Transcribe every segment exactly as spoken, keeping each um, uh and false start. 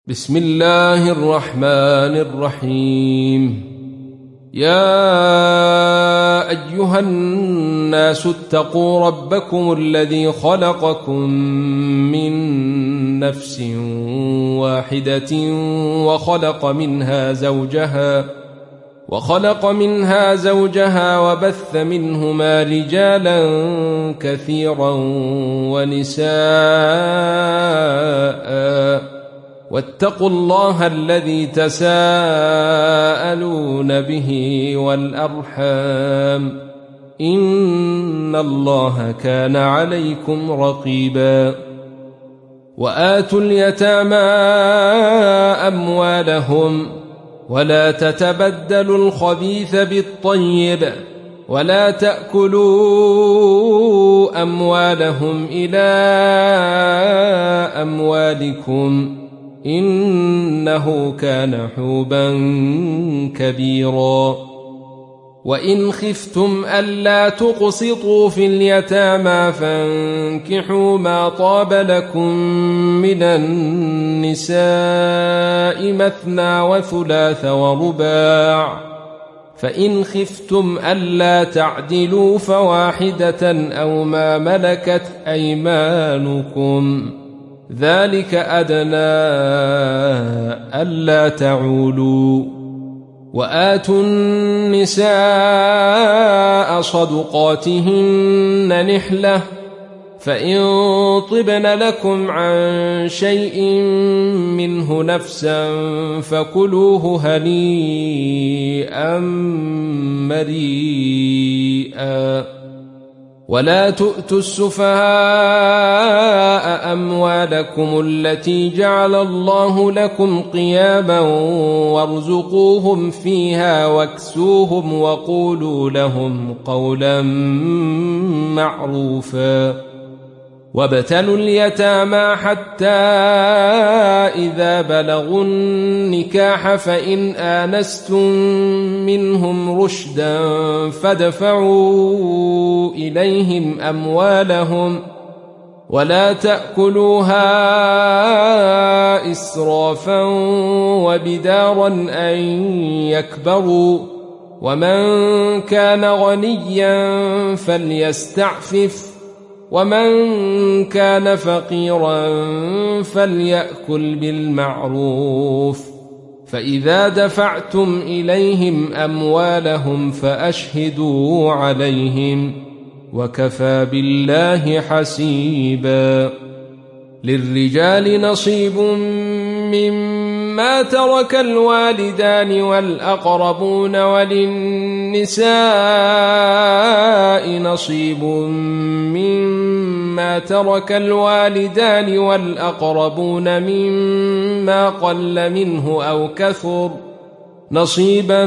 بسم الله الرحمن الرحيم. يا أيها الناس اتقوا ربكم الذي خلقكم من نفس واحدة وخلق منها زوجها وخلق منها زوجها وبث منهما رجالا كثيرا ونساء واتقوا الله الذي تساءلون به والأرحام إن الله كان عليكم رقيبا. وآتوا اليتامى أموالهم ولا تتبدلوا الخبيث بالطيب ولا تأكلوا أموالهم إلى أموالكم إنه كان حوبا كبيرا. وإن خفتم ألا تقسطوا في اليتامى فانكحوا ما طاب لكم من النساء مثنى وثلاث ورباع، فإن خفتم ألا تعدلوا فواحدة أو ما ملكت أيمانكم ذلك أدنى ألا تعولوا. وآتوا النساء صدقاتهن نحلة، فإن طبن لكم عن شيء منه نفسا فكلوه هنيئا مريئا. ولا تؤتوا السفهاء أموالكم التي جعل الله لكم قياما وارزقوهم فيها واكسوهم وقولوا لهم قولا معروفا. وابتلوا اليتامى حتى إذا بلغوا النكاح فإن آنستم منهم رشدا فادفعوا إليهم أموالهم ولا تأكلوها إسرافا وبدارا أن يكبروا، ومن كان غنيا فليستعفف ومن كان فقيرا فليأكل بالمعروف. فإذا دفعتم إليهم أموالهم فأشهدوا عليهم وكفى بالله حسيبا. للرجال نصيب مما ترك الوالدان والأقربون وللنساء نصيب مما ترك الوالدان والأقربون مما قل منه أو كثر نصيبا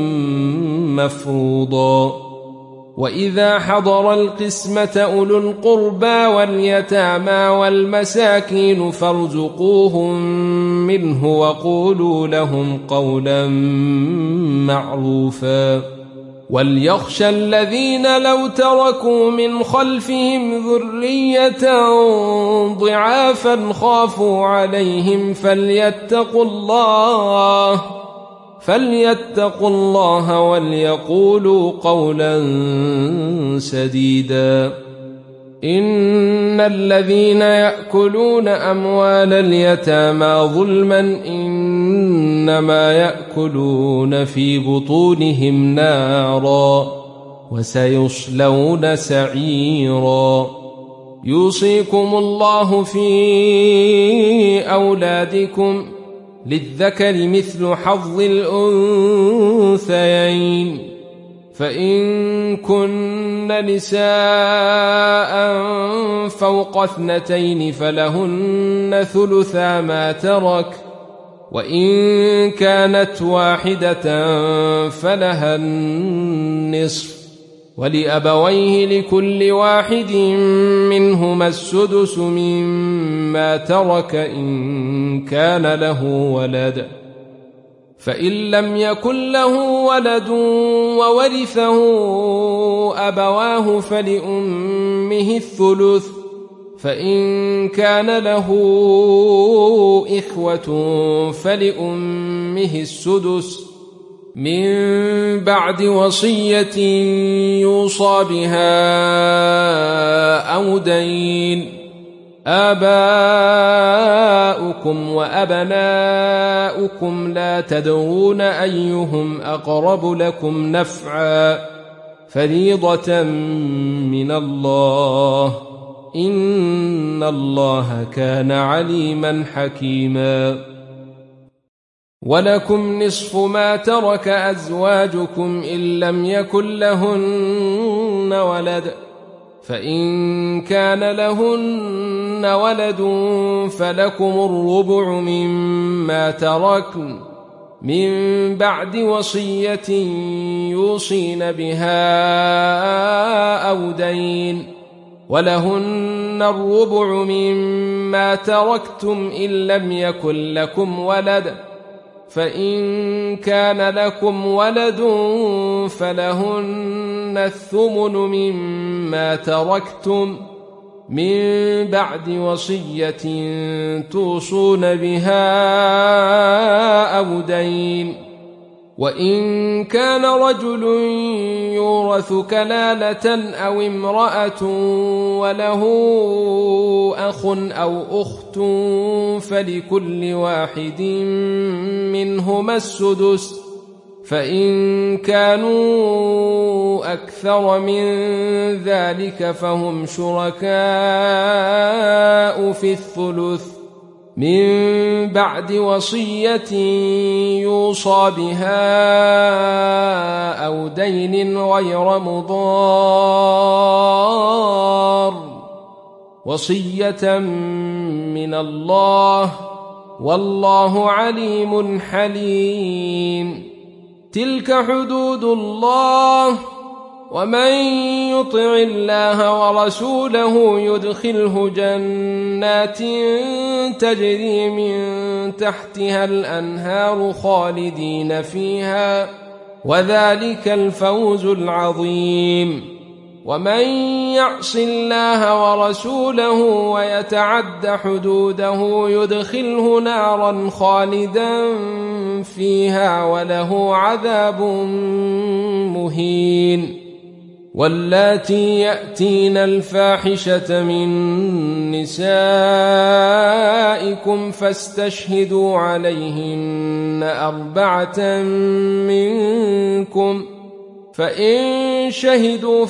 مفروضا. وإذا حضر القسمة أولو القربى واليتامى والمساكين فارزقوهم منه وقولوا لهم قولا معروفا. وليخشى الذين لو تركوا من خلفهم ذرية ضعافا خافوا عليهم فليتقوا الله فليتقوا الله وليقولوا قولا سديدا. إن الذين يأكلون أموال اليتامى ظلما إنما يأكلون في بطونهم نارا وسيصلون سعيرا. يوصيكم الله في أولادكم للذكر مثل حظ الأنثيين، فإن كن نساء فوق اثنتين فلهن ثلثا ما ترك، وإن كانت واحدة فلها النصف، ولأبويه لكل واحد منهما السدس مما ترك إن كان له ولد، فإن لم يكن له ولد وورثه أبواه فلأمه الثلث، فإن كان له إخوة فلأمه السدس من بعد وصية يوصى بها أو دين. آباؤكم وأبناؤكم لا تدرون أيهم أقرب لكم نفعا فريضة من الله إن الله كان عليما حكيما. ولكم نصف ما ترك أزواجكم إن لم يكن لهن ولد، فإن كان لهن ولد فلكم الربع مما تركن من بعد وصية يوصين بها أو دين، ولهن الربع مما تركتم إن لم يكن لكم ولد، فإن كان لكم ولد فلهن الثمن مما تركتم من بعد وصية توصون بها أو دين. وإن كان رجل يورث كلالة أو امرأة وله أخ أو أخت فلكل واحد منهما السدس، فإن كانوا أكثر من ذلك فهم شركاء في الثلث من بعد وصية يوصى بها أو دين غير مضار، وصية من الله والله عليم حليم. تلك حدود الله، ومن يطع الله ورسوله يدخله جنات تجري من تحتها الأنهار خالدين فيها، وذلك الفوز العظيم. ومن يعص الله ورسوله ويتعد حدوده يدخله نارا خالدا فيها وله عذاب مهين. واللاتي يأتين الفاحشة من نسائكم فاستشهدوا عليهن أربعة منكم، فإن شهدوا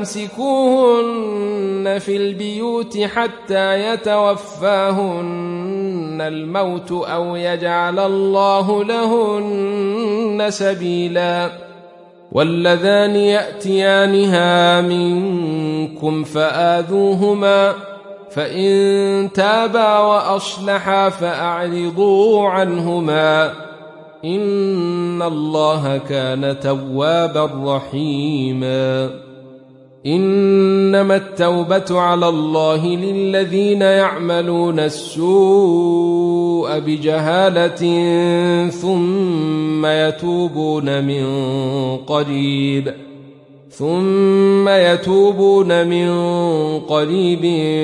فأمسكوهن في البيوت حتى يتوفاهن الموت أو يجعل الله لهن سبيلا. واللذان يأتيانها منكم فآذوهما، فإن تابا وأصلحا فأعرضوا عنهما إن الله كان توابا رحيما. إنما التوبة على الله للذين يعملون السوء بجهالة ثم يتوبون من قريب ثم يتوبون من قريب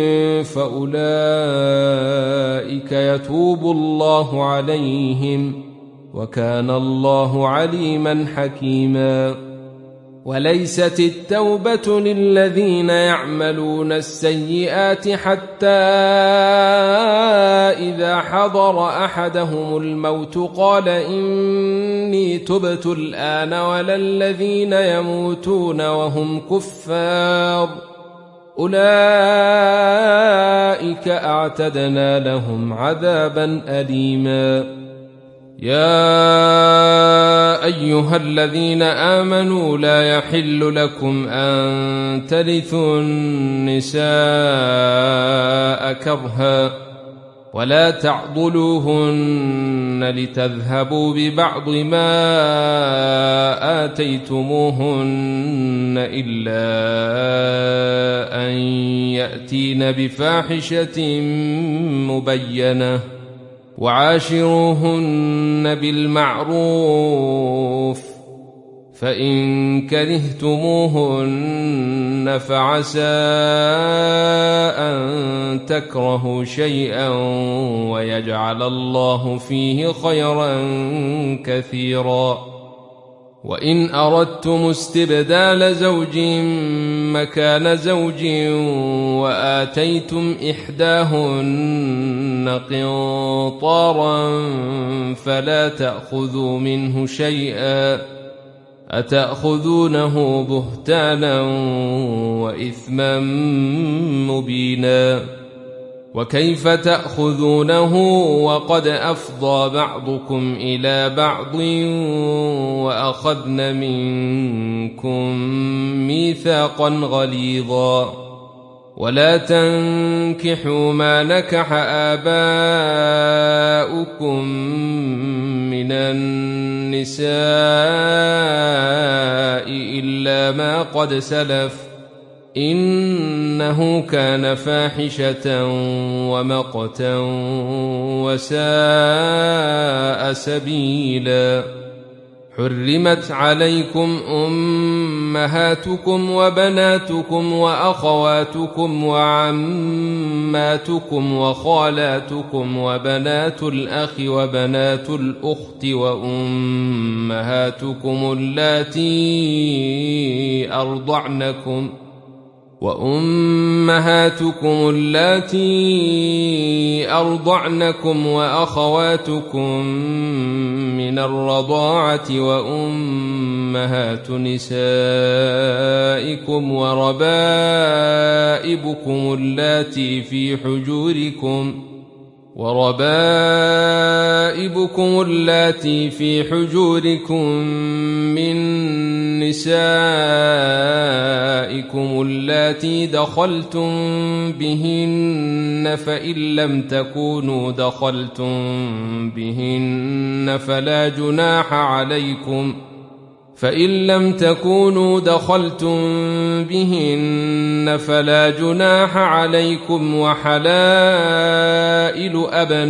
فأولئك يتوب الله عليهم وكان الله عليما حكيما. وليست التوبة للذين يعملون السيئات حتى إذا حضر أحدهم الموت قال إني تبت الآن، ولا الذين يموتون وهم كفار أولئك أعتدنا لهم عذابا أليما. يا أيها الذين آمنوا لا يحل لكم أن ترثوا النساء كرها ولا تعضلوهن لتذهبوا ببعض ما آتيتموهن إلا أن يأتين بفاحشة مبينة وعاشروهن بالمعروف، فإن كرهتموهن فعسى أن تكرهوا شيئا ويجعل الله فيه خيرا كثيرا. وإن أردتم استبدال زوج مكان زوج وآتيتم إحداهن قنطارا فلا تأخذوا منه شيئا أتأخذونه بهتانا وإثما مبينا. وكيف تأخذونه وقد أفضى بعضكم إلى بعض وأخذن منكم ميثاقا غليظا. ولا تنكحوا ما نكح آباؤكم من النساء إلا ما قد سلف إنه كان فاحشة ومقتا وساء سبيلا. حرمت عليكم أمهاتكم وبناتكم وأخواتكم وعماتكم وخالاتكم وبنات الأخ وبنات الأخت وأمهاتكم اللاتي أرضعنكم وأمهاتكم اللاتي أرضعنكم وأخواتكم من الرضاعة وأمهات نسائكم وربائبكم اللاتي في حجوركم وربائبكم اللاتي في حجوركم من نسائكم اللاتي دخلتم بهن فإن لم تكونوا دخلتم بهن فلا جناح عليكم فإن لم تكونوا دخلتم بهن فلا جناح عليكم وحلائل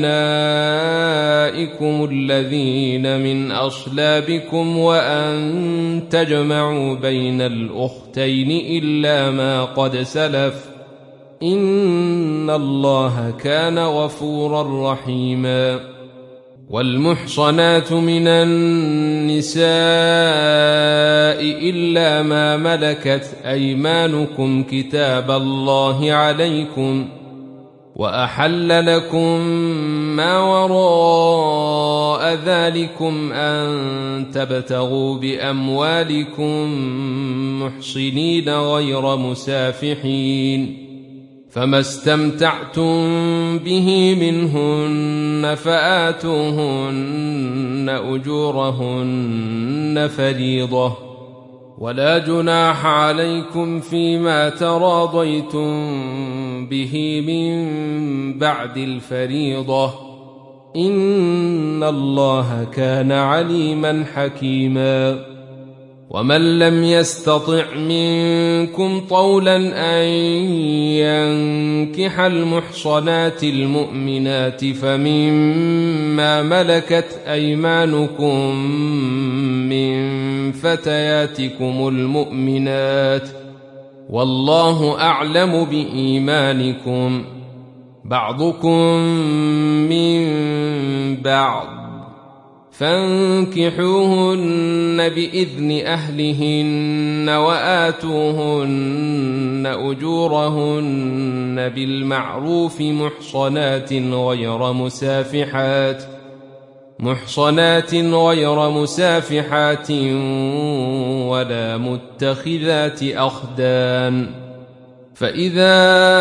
أبنائكم الذين من أصلابكم وأن تجمعوا بين الأختين إلا ما قد سلف إن الله كان غفورا رحيما. والمحصنات من النساء إلا ما ملكت أيمانكم كتاب الله عليكم وأحل لكم ما وراء ذلكم أن تبتغوا بأموالكم محصنين غير مسافحين فما استمتعتم به منهن فآتوهن أجورهن فريضة ولا جناح عليكم فيما تراضيتم به من بعد الفريضة إن الله كان عليما حكيما. ومن لم يستطع منكم طولا أن ينكح المحصنات المؤمنات فمما ملكت أيمانكم من فتياتكم المؤمنات والله أعلم بإيمانكم بعضكم من بعض فانكحوهن بإذن أهلهن وآتوهن أجورهن بالمعروف محصنات غير مسافحات محصنات غير مسافحات ولا متخذات أخدان فإذا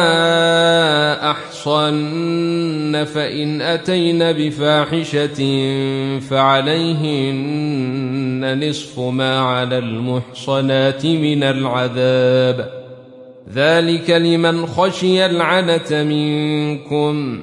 أحصن فإن أتين بفاحشة فعليهن نصف ما على المحصنات من العذاب ذلك لمن خشي العنة منكم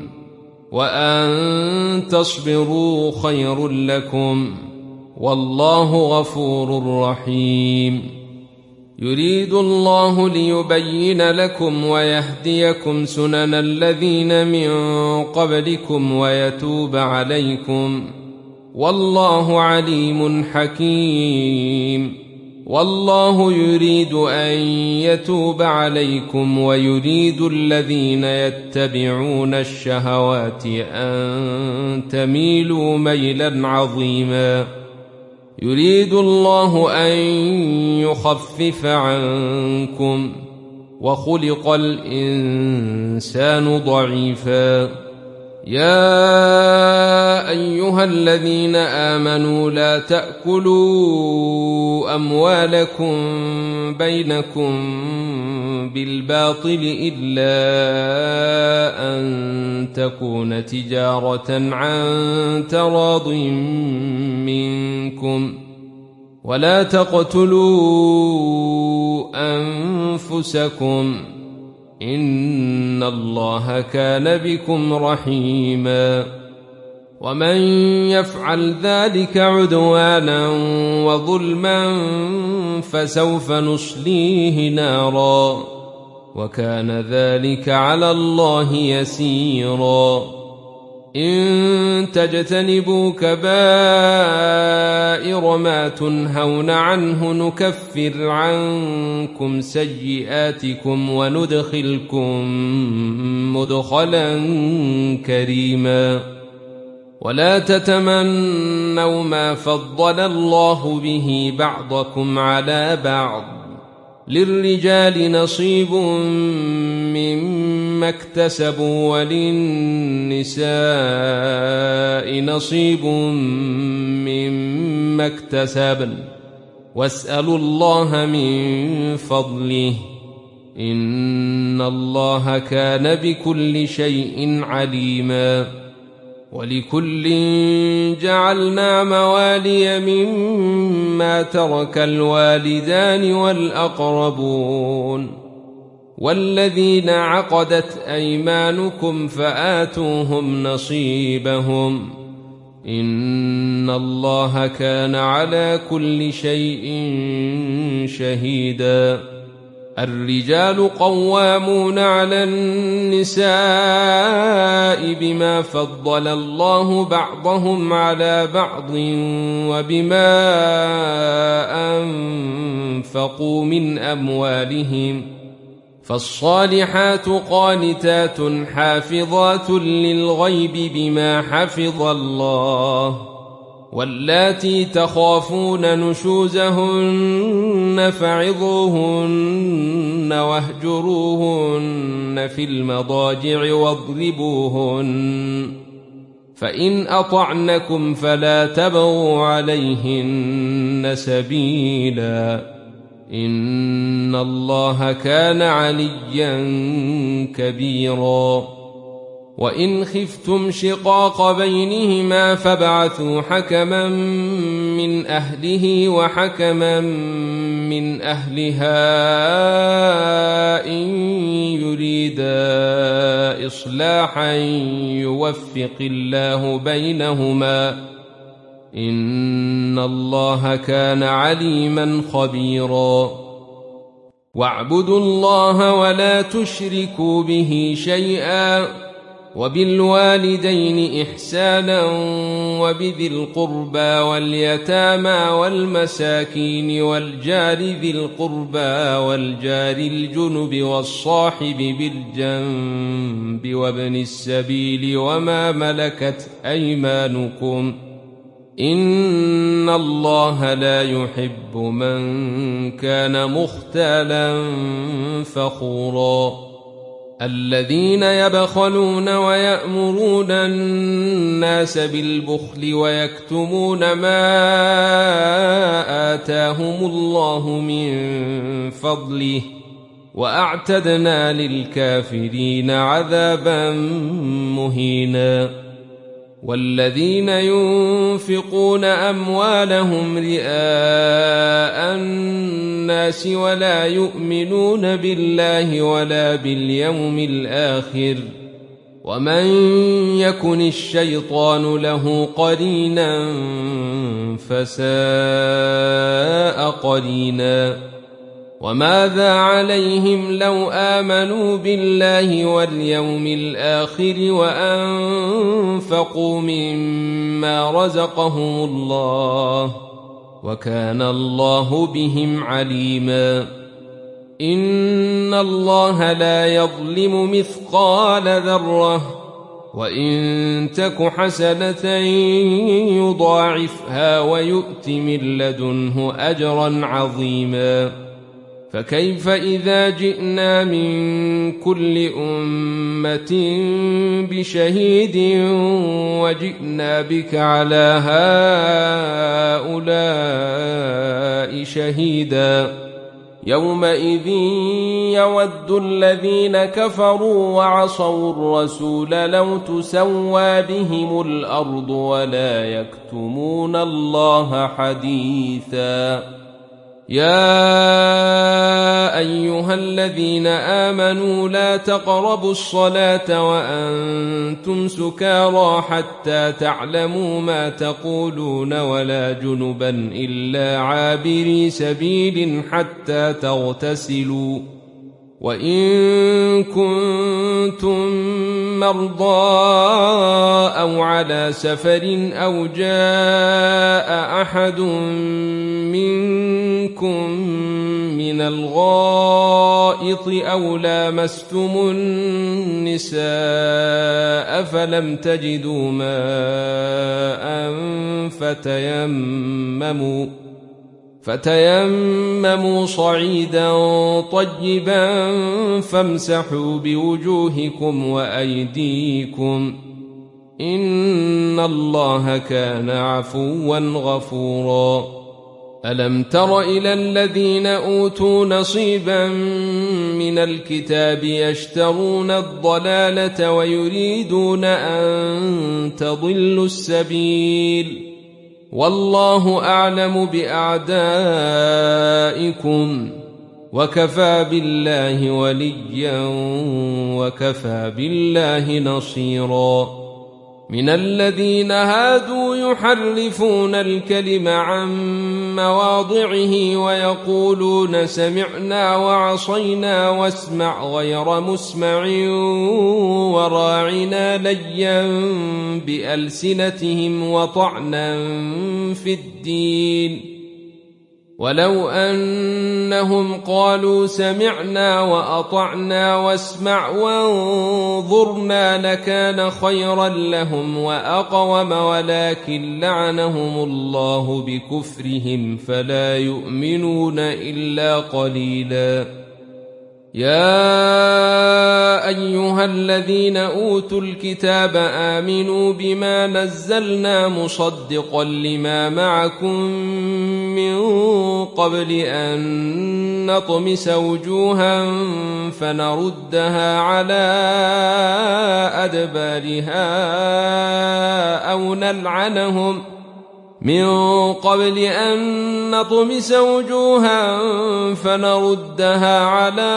وأن تصبروا خير لكم والله غفور رحيم. يريد الله ليبين لكم ويهديكم سنن الذين من قبلكم ويتوب عليكم والله عليم حكيم. والله يريد أن يتوب عليكم ويريد الذين يتبعون الشهوات أن تميلوا ميلا عظيما. يريد الله أن يخفف عنكم وخلق الإنسان ضعيفا. يا أيها الذين آمنوا لا تأكلوا أموالكم بينكم بالباطل إلا أن تكون تجارة عن تراض منكم ولا تقتلوا أنفسكم إن الله كان بكم رحيما. ومن يفعل ذلك عدوانا وظلما فسوف نصليه نارا وكان ذلك على الله يسيرا. إن تجتنبوا كبائر ما تنهون عنه نكفر عنكم سيئاتكم وندخلكم مدخلا كريما. ولا تتمنوا ما فضل الله به بعضكم على بعض للرجال نصيب مما اكتسبوا وللنساء نصيب مما اكتسبن واسألوا الله من فضله إن الله كان بكل شيء عليما. ولكل جعلنا موالي مما ترك الوالدان والأقربون والذين عقدت أيمانكم فآتوهم نصيبهم إن الله كان على كل شيء شهيدا. الرجال قوامون على النساء بما فضل الله بعضهم على بعض وبما أنفقوا من أموالهم فالصالحات قانتات حافظات للغيب بما حفظ الله واللاتي تخافون نشوزهن فعظوهن واهجروهن في المضاجع واضربوهن فإن أطعنكم فلا تبغوا عليهن سبيلا إن الله كان عليا كبيرا. وإن خفتم شقاق بينهما فابعثوا حكما من أهله وحكما من أهلها إن يريدا إصلاحا يوفق الله بينهما إن الله كان عليما خبيرا. واعبدوا الله ولا تشركوا به شيئا وبالوالدين إحسانا وبذي القربى واليتامى والمساكين والجار ذي القربى والجار الجنب والصاحب بالجنب وابن السبيل وما ملكت أيمانكم إن الله لا يحب من كان مختالا فخورا. الذين يبخلون ويأمرون الناس بالبخل ويكتمون ما آتاهم الله من فضله وأعتدنا للكافرين عذابا مهينا. والذين ينفقون أموالهم رئاء الناس ولا يؤمنون بالله ولا باليوم الآخر ومن يكن الشيطان له قرينا فساء قرينا. وماذا عليهم لو آمنوا بالله واليوم الآخر وأنفقوا مما رزقهم الله وكان الله بهم عليما إن الله لا يظلم مثقال ذرة وإن تك حسنة يضاعفها ويؤت من لدنه أجرا عظيما فكيف إذا جئنا من كل أمة بشهيد وجئنا بك على هؤلاء شهيدا يومئذ يود الذين كفروا وعصوا الرسول لو تسوى بهم الأرض ولا يكتمون الله حديثا يا أيها الذين آمنوا لا تقربوا الصلاة وأنتم سكارى حتى تعلموا ما تقولون ولا جنبا إلا عابري سبيل حتى تغتسلوا وإن كنتم مرضى أو على سفر أو جاء أحد منكم من الغائط أو لامستم النساء فلم تجدوا ماء فتيمموا فتيمموا صعيدا طيبا فامسحوا بوجوهكم وأيديكم إن الله كان عفوا غفورا ألم تر إلى الذين أوتوا نصيبا من الكتاب يشترون الضلالة ويريدون أن تضلوا السبيل والله أعلم بأعدائكم وكفى بالله وليا وكفى بالله نصيرا من الذين هادوا يحرفون الكلم عن مواضعه ويقولون سمعنا وعصينا واسمع غير مسمع وراعنا ليا بألسنتهم وطعنا في الدين ولو أنهم قالوا سمعنا وأطعنا واسمع وانظرنا لكان خيرا لهم وأقوم ولكن لعنهم الله بكفرهم فلا يؤمنون إلا قليلا يا أيها الذين أوتوا الكتاب آمنوا بما نزلنا مصدقا لما معكم من قبل أن نطمس وجوها فنردها على أدبارها أو نلعنهم من قبل أن نطمس وجوها فنردها على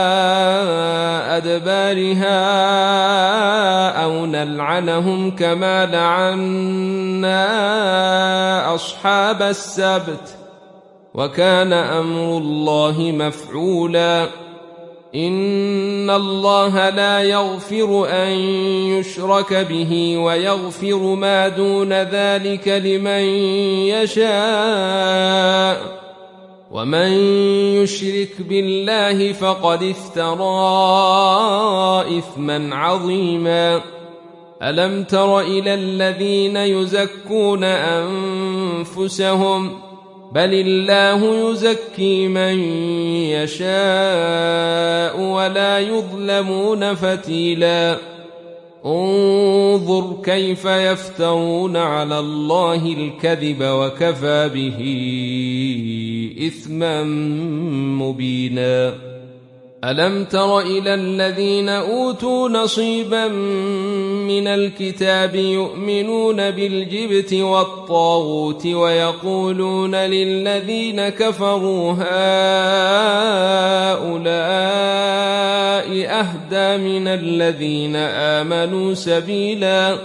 أدبارها أو نلعنهم كما لعنا أصحاب السبت وكان أمر الله مفعولا إن الله لا يغفر أن يشرك به ويغفر ما دون ذلك لمن يشاء ومن يشرك بالله فقد افترى إثما عظيما ألم تر إلى الذين يزكون أنفسهم بل الله يزكي من يشاء ولا يظلمون فتيلا انظر كيف يفترون على الله الكذب وكفى به إثما مبينا ألم تر إلى الذين أوتوا نصيبا من الكتاب يؤمنون بالجبت والطاغوت ويقولون للذين كفروا هؤلاء أهدى من الذين آمنوا سبيلا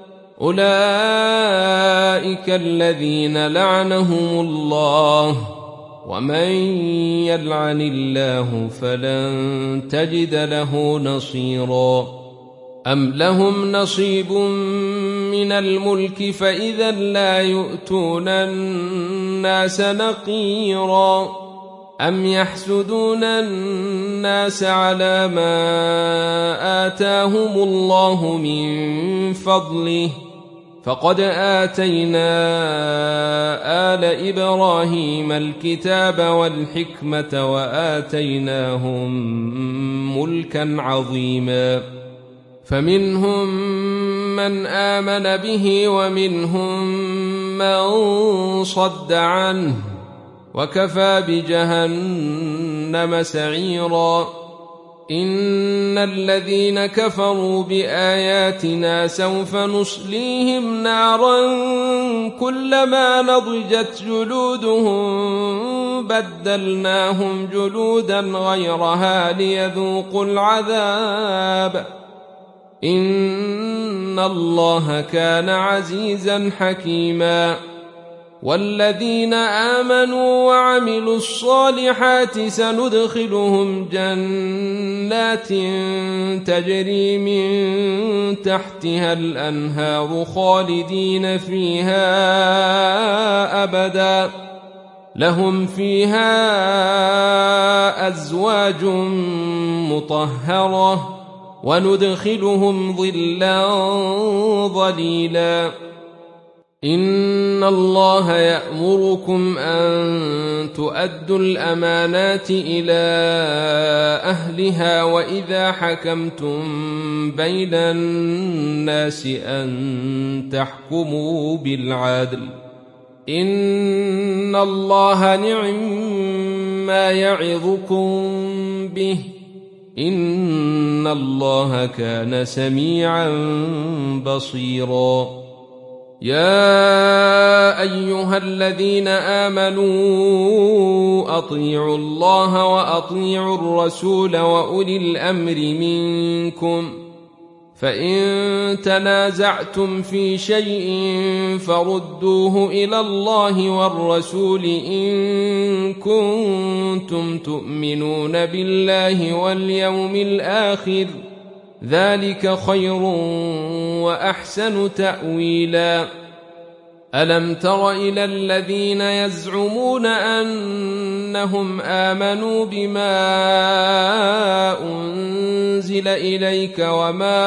أولئك الذين لعنهم الله ومن يلعن الله فلن تجد له نصيرا أم لهم نصيب من الملك فإذا لا يؤتون الناس نقيرا أم يحسدون الناس على ما آتاهم الله من فضله فقد آتينا آل إبراهيم الكتاب والحكمة وآتيناهم ملكا عظيما فمنهم من آمن به ومنهم من صد عنه وكفى بجهنم سعيرا إن الذين كفروا بآياتنا سوف نصليهم نارا كلما نضجت جلودهم بدلناهم جلودا غيرها ليذوقوا العذاب إن الله كان عزيزا حكيما والذين آمنوا وعملوا الصالحات سندخلهم جنات تجري من تحتها الأنهار خالدين فيها أبدا لهم فيها أزواج مطهرة وندخلهم ظلا ظليلا إن الله يأمركم أن تؤدوا الأمانات إلى أهلها وإذا حكمتم بين الناس أن تحكموا بالعدل إن الله نعم ما يعظكم به إن الله كان سميعا بصيرا يا أيها الذين آمنوا أطيعوا الله وأطيعوا الرسول وأولي الأمر منكم فإن تنازعتم في شيء فردوه إلى الله والرسول إن كنتم تؤمنون بالله واليوم الآخر ذلك خير وأحسن تأويلا ألم تر إلى الذين يزعمون أنهم آمنوا بما أنزل إليك وما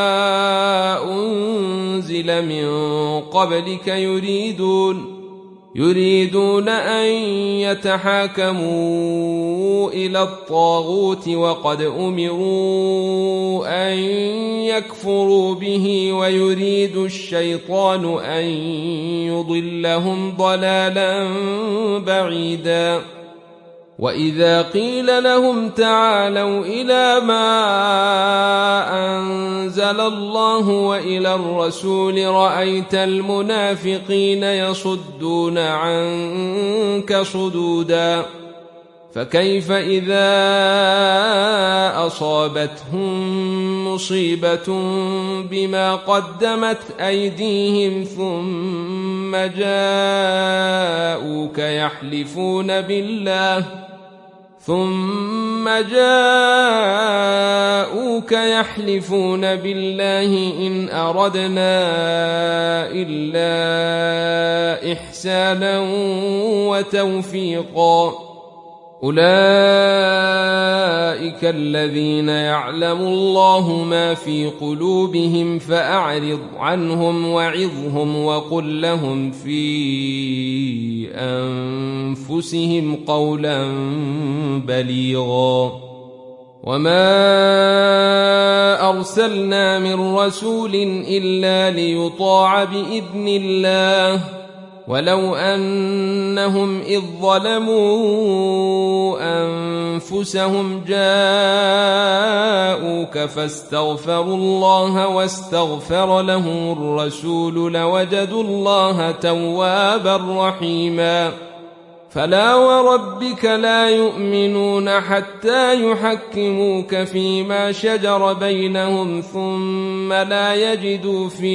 أنزل من قبلك يريدون يريدون أن يتحاكموا إلى الطاغوت وقد أمروا أن يكفروا به ويريد الشيطان أن يضلهم ضلالا بعيدا وإذا قيل لهم تعالوا إلى ما أنزل الله وإلى الرسول رأيت المنافقين يصدون عنك صدودا فكيف إذا أصابتهم مصيبة بما قدمت أيديهم ثم جاءوك يحلفون بالله ثم جاءوك يحلفون بالله إن أردنا إلا إحسانا وتوفيقا أولئك الذين يعلم الله ما في قلوبهم فأعرض عنهم وعظهم وقل لهم في أنفسهم قولا بليغا وما أرسلنا من رسول إلا ليطاع بإذن الله ولو أنهم إذ ظلموا أنفسهم جاءوك فاستغفروا الله واستغفر لهم الرسول لوجدوا الله توابا رحيما فلا وربك لا يؤمنون حتى يحكموك فيما شجر بينهم ثم لا يجدوا في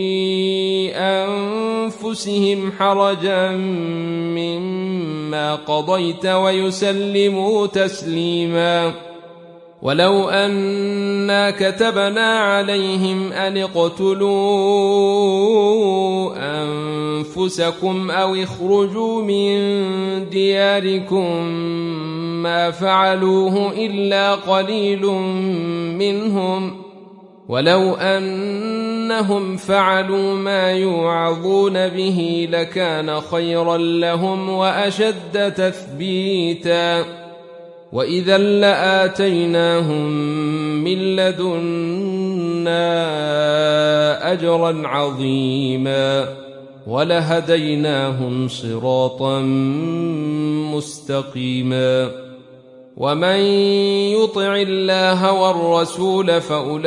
أنفسهم حرجا مما قضيت ويسلموا تسليما ولو أنا كتبنا عليهم أن اقتلوا أنفسكم أو اخرجوا من دياركم ما فعلوه إلا قليل منهم ولو أنهم فعلوا ما يوعظون به لكان خيرا لهم وأشد تثبيتا وإذا لآتيناهم من لدنا أجرا عظيما ولهديناهم صراطا مستقيما ومن يطع الله والرسول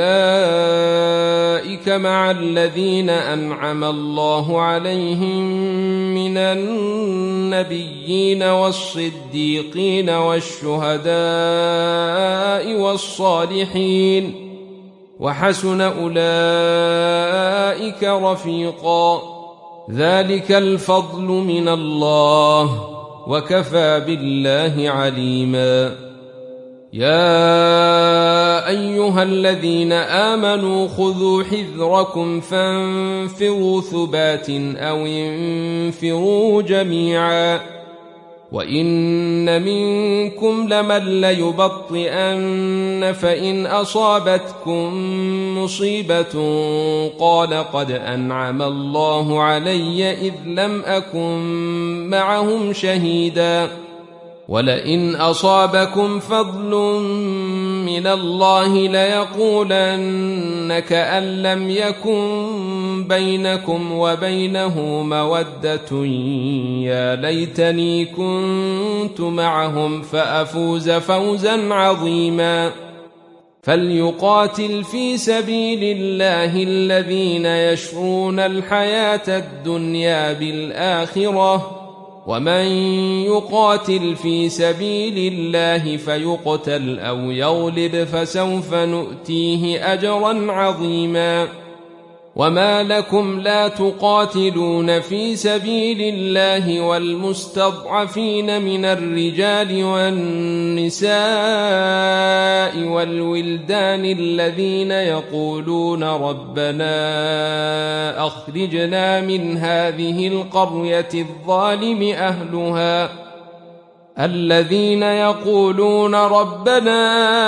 فأولئك مع الذين أنعم الله عليهم من النبيين والصديقين والشهداء والصالحين وحسن أولئك رفيقا ذلك الفضل من الله وكفى بالله عليما يا أيها الذين آمنوا خذوا حذركم فانفروا ثبات أو انفروا جميعا وإن منكم لمن ليبطئن فإن أصابتكم مصيبة قال قد أنعم الله علي إذ لم أكن معهم شهيدا ولئن أصابكم فضل من الله ليقولن كأن لم يكن بينكم وبينه مودة يا ليتني كنت معهم فأفوز فوزا عظيما فليقاتل في سبيل الله الذين يشرون الحياة الدنيا بالآخرة ومن يقاتل في سبيل الله فيقتل أو يغلب فسوف نؤتيه أجرا عظيما وما لكم لا تقاتلون في سبيل الله والمستضعفين من الرجال والنساء والولدان الذين يقولون ربنا أخرجنا من هذه القرية الظالم أهلها الذين يقولون ربنا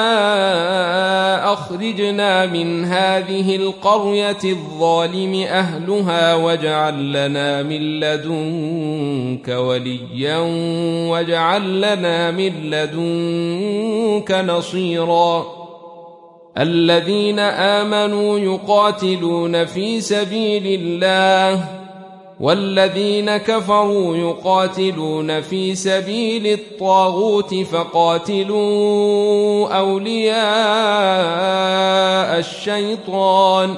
أخرجنا من هذه القرية الظالم أهلها واجعل لنا من لدنك وليا واجعل لنا من لدنك نصيرا الذين آمنوا يقاتلون في سبيل الله والذين كفروا يقاتلون في سبيل الطاغوت فقاتلوا أولياء الشيطان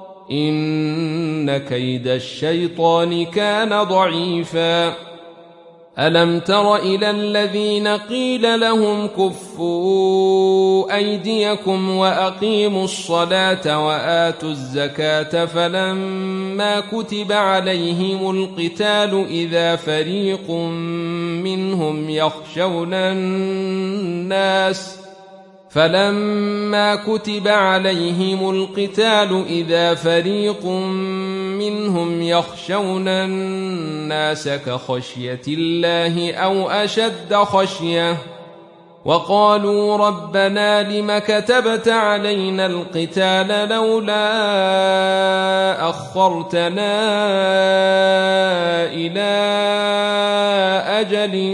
إن كيد الشيطان كان ضعيفا ألم تر إلى الذين قيل لهم كفوا أيديكم وأقيموا الصلاة وآتوا الزكاة فلما كتب عليهم القتال إذا فريق منهم يخشون الناس فلما كتب عليهم القتال إذا فريق منهم يخشون الناس كخشية الله أو أشد خشية وقالوا ربنا لم كتبت علينا القتال لولا أخرتنا إلى أجل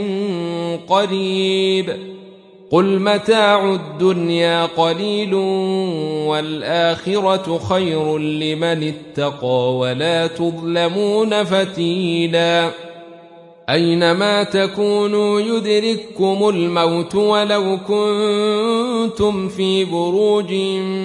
قريب قل متاع الدنيا قليل والآخرة خير لمن اتقى ولا تظلمون فتيلا أينما تكونوا يدرككم الموت ولو كنتم في بروج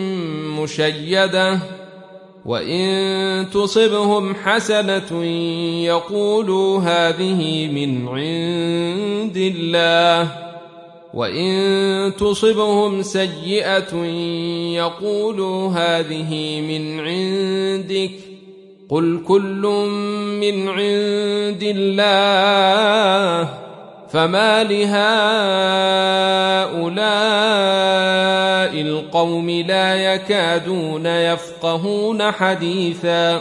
مشيدة وإن تصبهم حسنة يقولوا هذه من عند الله وإن تصبهم سيئة يقولوا هذه من عندك قل كل من عند الله فما لهؤلاء القوم لا يكادون يفقهون حديثا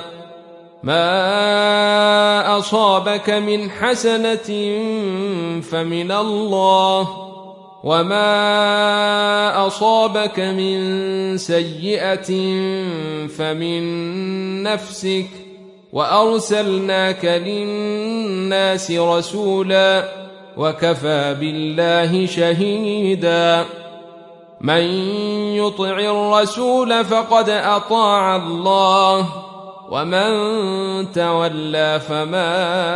ما أصابك من حسنة فمن الله وما أصابك من سيئة فمن نفسك وأرسلناك للناس رسولا وكفى بالله شهيدا من يطع الرسول فقد أطاع الله ومن تولى فما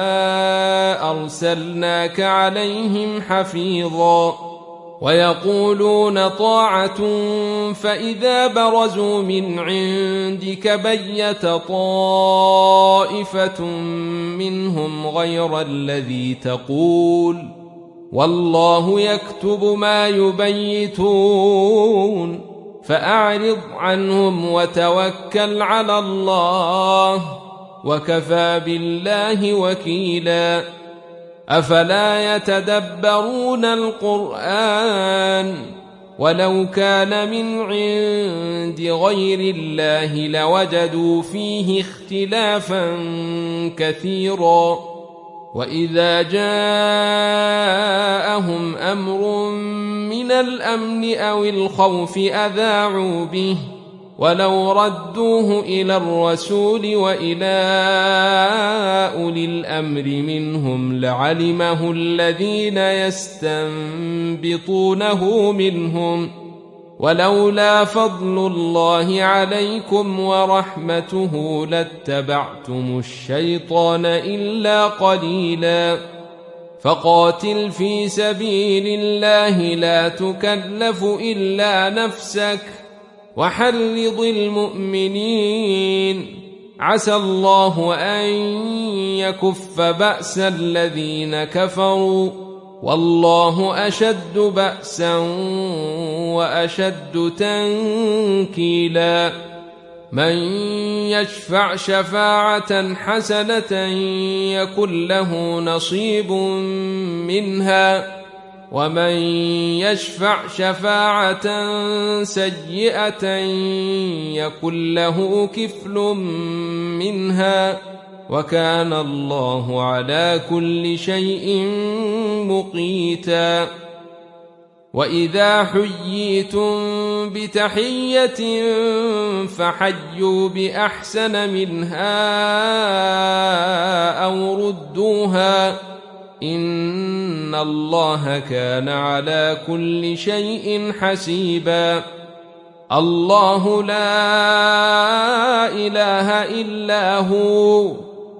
أرسلناك عليهم حفيظا ويقولون طاعة فإذا برزوا من عندك بيت طائفة منهم غير الذي تقول والله يكتب ما يبيتون فأعرض عنهم وتوكل على الله وكفى بالله وكيلا أفلا يتدبرون القرآن ولو كان من عند غير الله لوجدوا فيه اختلافا كثيرا وإذا جاءهم أمر من الأمن أو الخوف أذاعوا به ولو ردوه إلى الرسول وإلى أولي الأمر منهم لعلمه الذين يستنبطونه منهم ولولا فضل الله عليكم ورحمته لاتبعتم الشيطان إلا قليلا فقاتل في سبيل الله لا تكلف إلا نفسك وحرض المؤمنين عسى الله أن يكف بأس الذين كفروا والله أشد بأسا وأشد تنكيلا من يشفع شفاعة حسنة يكن له نصيب منها ومن يشفع شفاعة سيئة يكن له كفل منها وكان الله على كل شيء مقيتا وإذا حييتم بتحية فحيوا بأحسن منها أو ردوها إن الله كان على كل شيء حسيبا الله لا إله إلا هو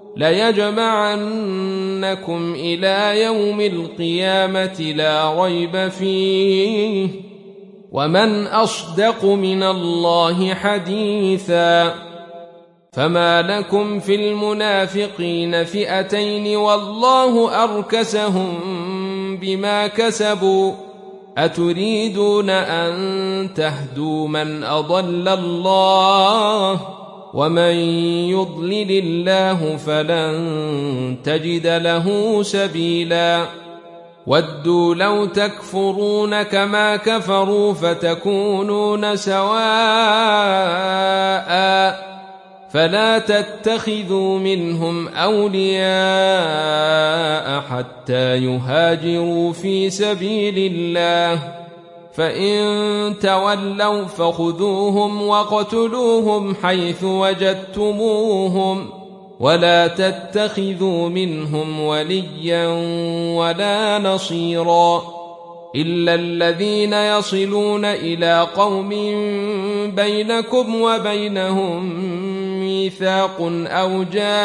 ليجمعنكم إلى يوم القيامة لا ريب فيه ومن أصدق من الله حديثا فما لكم في المنافقين فئتين والله أركسهم بما كسبوا أتريدون أن تهدوا من أضل الله ومن يضلل الله فلن تجد له سبيلا ودوا لو تكفرون كما كفروا فتكونون سواء فلا تتخذوا منهم أولياء حتى يهاجروا في سبيل الله فإن تولوا فخذوهم وقتلوهم حيث وجدتموهم ولا تتخذوا منهم وليا ولا نصيرا إلا الذين يصلون إلى قوم بينكم وبينهم ميثاق أو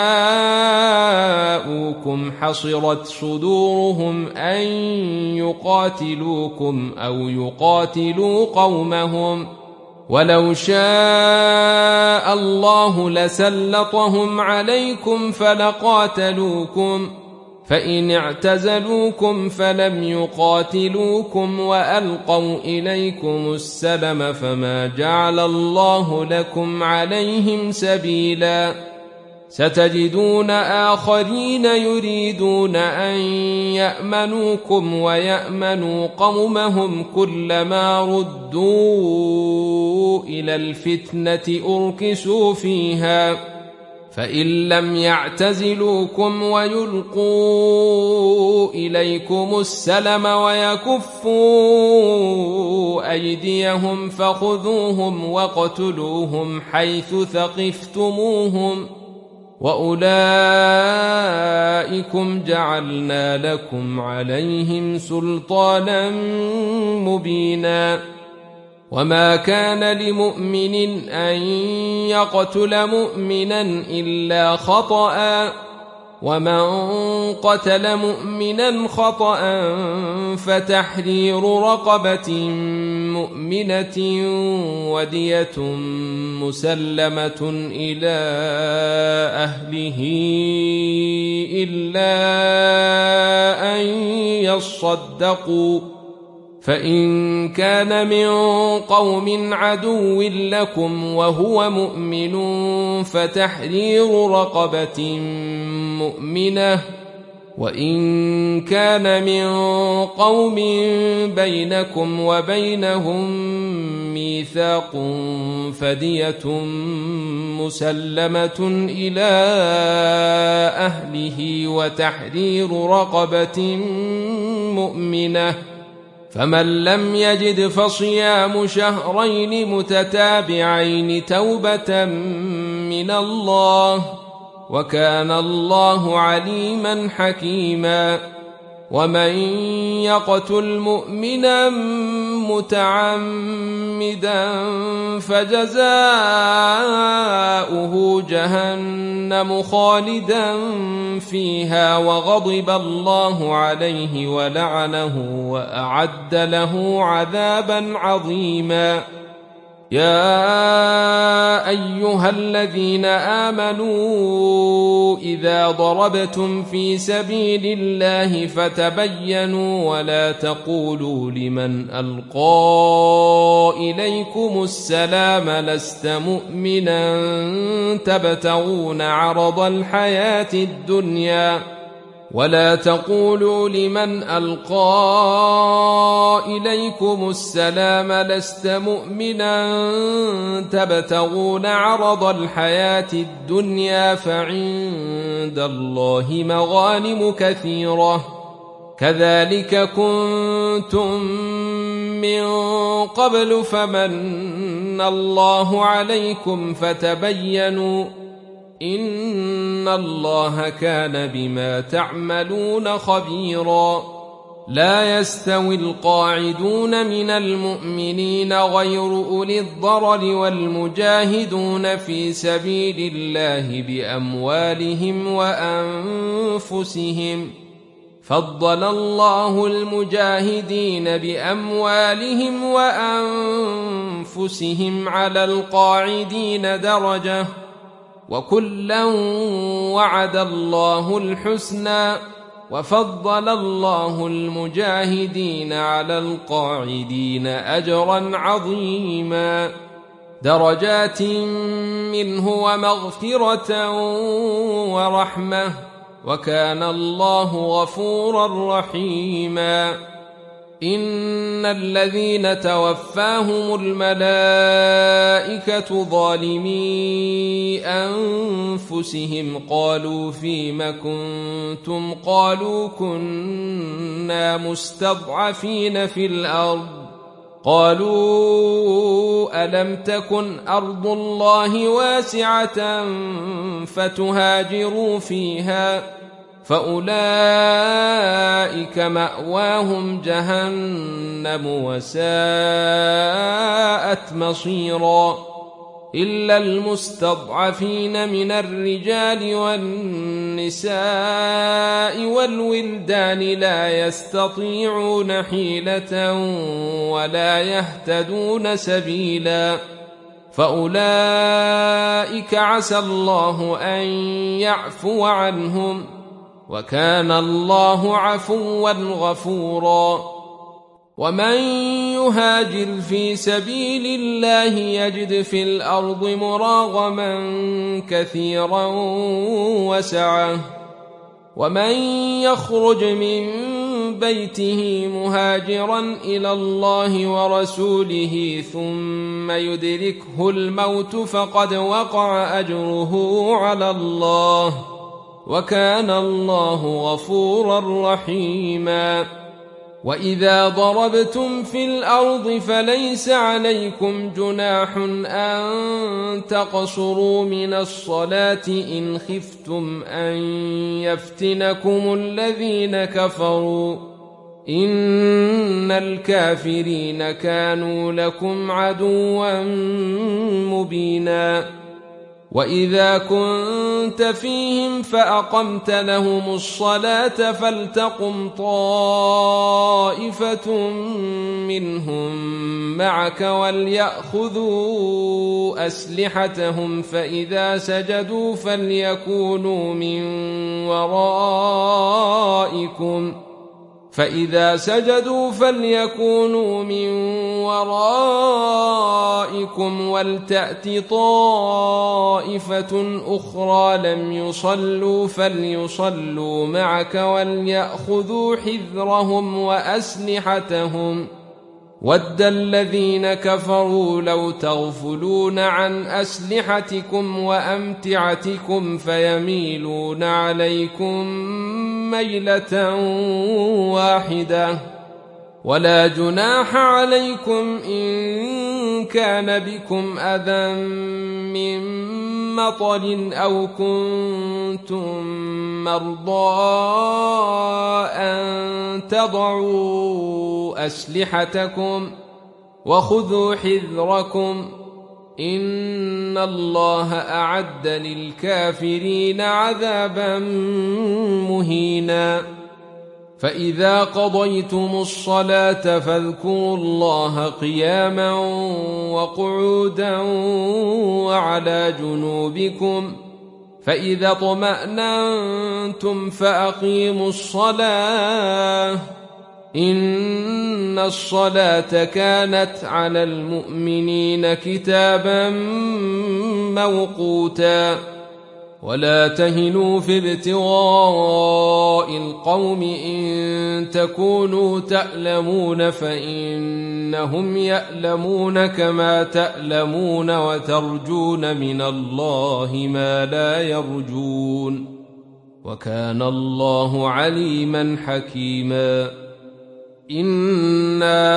جاءوكم حصرت صدورهم أن يقاتلوكم أو يقاتلوا قومهم ولو شاء الله لسلطهم عليكم فلقاتلوكم فإن اعتزلوكم فلم يقاتلوكم وألقوا إليكم السلم فما جعل الله لكم عليهم سبيلا ستجدون آخرين يريدون أن يأمنوكم ويأمنوا قومهم كلما ردوا إلى الفتنة أركسوا فيها فإن لم يعتزلوكم ويلقوا إليكم السلم ويكفوا أيديهم فخذوهم واقتلوهم حيث ثقفتموهم وأولئكم جعلنا لكم عليهم سلطانا مبينا وما كان لمؤمن أن يقتل مؤمنا إلا خطأ ومن قتل مؤمنا خطأ فتحرير رقبة مؤمنة ودية مسلمة إلى أهله إلا أن يصدقوا فإن كان من قوم عدو لكم وهو مؤمن فتحرير رقبة مؤمنة وإن كان من قوم بينكم وبينهم ميثاق فدية مسلمة إلى أهله وتحرير رقبة مؤمنة فمن لم يجد فصيام شهرين متتابعين توبة من الله وكان الله عليما حكيما ومن يقتل مؤمنا متعمدا فجزاؤه جهنم خالدا فيها وغضب الله عليه ولعنه وأعد له عذابا عظيما يا أيها الذين آمنوا إذا ضربتم في سبيل الله فتبينوا ولا تقولوا لمن ألقى إليكم السلام لست مؤمنا تبتغون عرض الحياة الدنيا ولا تقولوا لمن ألقى إليكم السلام لست مؤمنا تبتغون عرض الحياة الدنيا فعند الله مغانم كثيرة كذلك كنتم من قبل فمن الله عليكم فتبينوا إن الله كان بما تعملون خبيرا لا يستوي القاعدون من المؤمنين غير أولي الضرر والمجاهدون في سبيل الله بأموالهم وأنفسهم فضل الله المجاهدين بأموالهم وأنفسهم على القاعدين درجة وكلا وعد الله الحسنى وفضل الله المجاهدين على القاعدين أجرا عظيما درجات منه ومغفرة ورحمة وكان الله غفورا رحيما إن الذين توفاهم الملائكة ظالمي أنفسهم قالوا فيم كنتم قالوا كنا مستضعفين في الأرض قالوا ألم تكن أرض الله واسعة فتهاجروا فيها فأولئك مأواهم جهنم وساءت مصيرا إلا المستضعفين من الرجال والنساء والولدان لا يستطيعون حيلة ولا يهتدون سبيلا فأولئك عسى الله أن يعفو عنهم وكان الله عفوا غفورا ومن يهاجر في سبيل الله يجد في الأرض مراغما كثيرا وسعة ومن يخرج من بيته مهاجرا إلى الله ورسوله ثم يدركه الموت فقد وقع أجره على الله وكان الله غفورا رحيما. وإذا ضربتم في الأرض فليس عليكم جناح أن تقصروا من الصلاة إن خفتم أن يفتنكم الذين كفروا إن الكافرين كانوا لكم عدوا مبينا. وإذا كنت فيهم فأقمت لهم الصلاة فلتقم طائفة منهم معك وليأخذوا أسلحتهم فإذا سجدوا فليكونوا من ورائكم فإذا سجدوا فليكونوا من ورائكم ولتأت طائفة أخرى لم يصلوا فليصلوا معك وليأخذوا حذرهم وأسلحتهم ود الذين كفروا لو تغفلون عن أسلحتكم وأمتعتكم فيميلون عليكم ميلة واحدة ولا جناح عليكم إن كان بكم أذى من مطر أو كنتم مرضى أن تضعوا أسلحتكم وخذوا حذركم إن الله أعد للكافرين عذابا مهينا. فإذا قضيتم الصلاة فاذكروا الله قياما وقعودا وعلى جنوبكم فإذا اطمأننتم فأقيموا الصلاة إن الصلاة كانت على المؤمنين كتابا موقوتا. ولا تهنوا في ابتغاء القوم إن تكونوا تألمون فإنهم يألمون كما تألمون وترجون من الله ما لا يرجون وكان الله عليما حكيما. إنا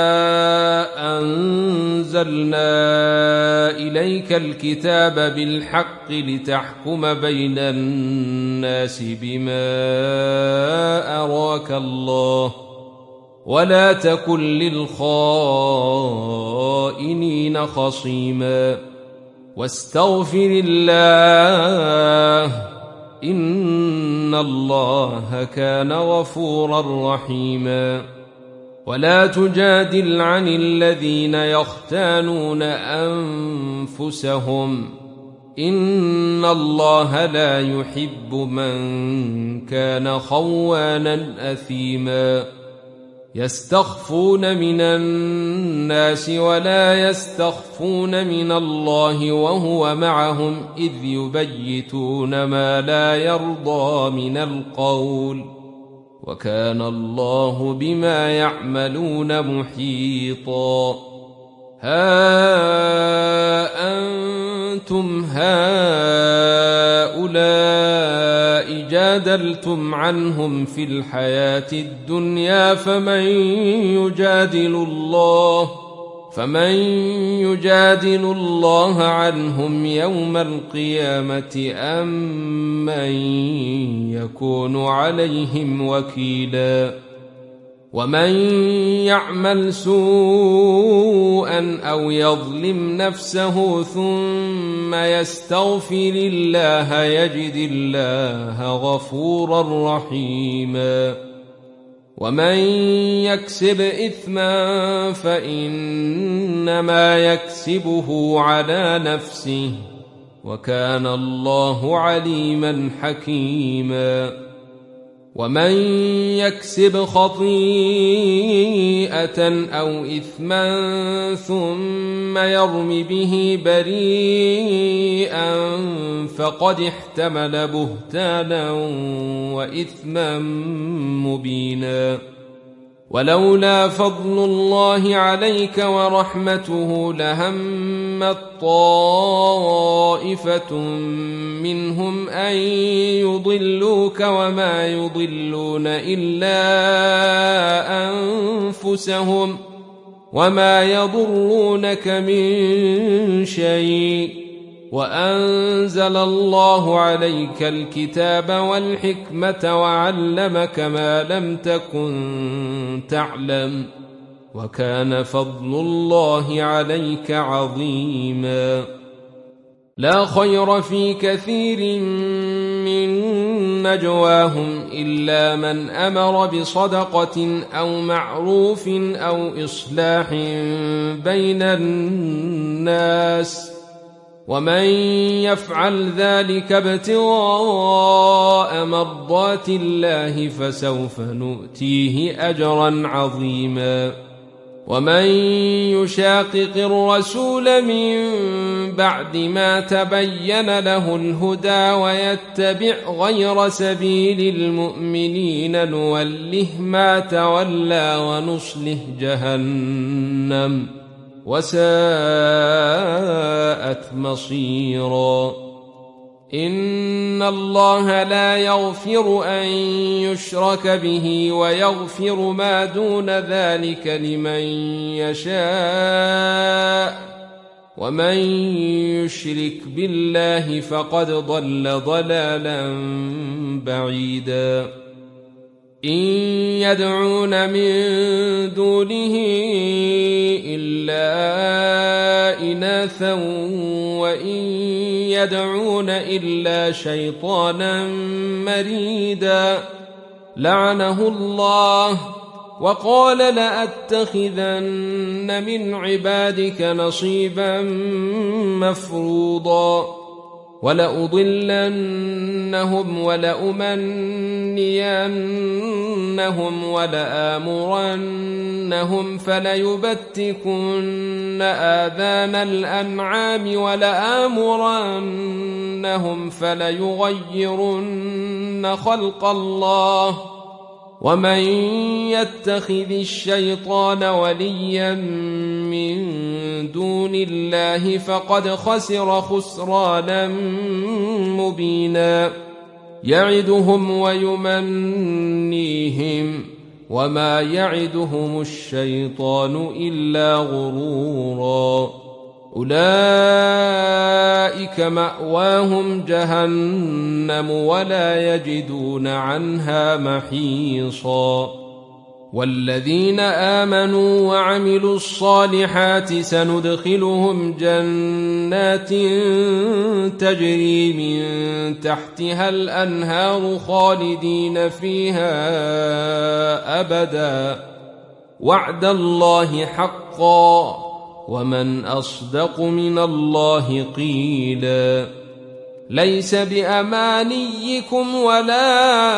أنزلنا إليك الكتاب بالحق لتحكم بين الناس بما أراك الله ولا تكن للخائنين خصيما واستغفر الله إن الله كان غفورا رحيما. ولا تجادل عن الذين يختانون أنفسهم إن الله لا يحب من كان خوانا أثيما. يستخفون من الناس ولا يستخفون من الله وهو معهم إذ يبيتون ما لا يرضى من القول وكان الله بما يعملون محيطا. ها أنتم هؤلاء جادلتم عنهم في الحياة الدنيا فمن يجادل الله فمن يجادل الله عنهم يوم القيامة أم من يكون عليهم وكيلا. ومن يعمل سوءا أو يظلم نفسه ثم يستغفر الله يجد الله غفورا رحيما. ومن يكسب إثما فإنما يكسبه على نفسه وكان الله عليما حكيما. ومن يكسب خطيئة أو إثما ثم يرم به بريئا فقد احتمل بهتانا وإثما مبينا. ولولا فضل الله عليك ورحمته لهمت طائفة منهم أن يضلوك وما يضلون إلا أنفسهم وما يضرونك من شيء، وأنزل الله عليك الكتاب والحكمة وعلمك ما لم تكن تعلم، وكان فضل الله عليك عظيما. لا خير في كثير من نجواهم إلا من أمر بصدقة أو معروف أو إصلاح بين الناس، ومن يفعل ذلك ابتغاء مرضات الله فسوف نؤتيه أجرا عظيما. ومن يشاقق الرسول من بعد ما تبين له الهدى ويتبع غير سبيل المؤمنين نوله ما تولى ونصله جهنم وساءت مصيرا. إن الله لا يغفر أن يشرك به ويغفر ما دون ذلك لمن يشاء، ومن يشرك بالله فقد ضل ضلالا بعيدا. إن يدعون من دونه إلا إناثا وإن يدعون إلا شيطانا مريدا لعنه الله وقال لأتخذن من عبادك نصيبا مفروضا ولأضلنهم ولأمنينهم ولآمرنهم فليبتكن آذان الأنعام ولآمرنهم فليغيرن خلق الله ومن يتخذ الشيطان وليا من دون الله فقد خسر خسرانا مبينا. يعدهم ويمنيهم وما يعدهم الشيطان إلا غرورا. أولئك مأواهم جهنم ولا يجدون عنها محيصا. والذين آمنوا وعملوا الصالحات سندخلهم جنات تجري من تحتها الأنهار خالدين فيها أبدا وعد الله حقا ومن أصدق من الله قيلا. ليس بأمانيكم ولا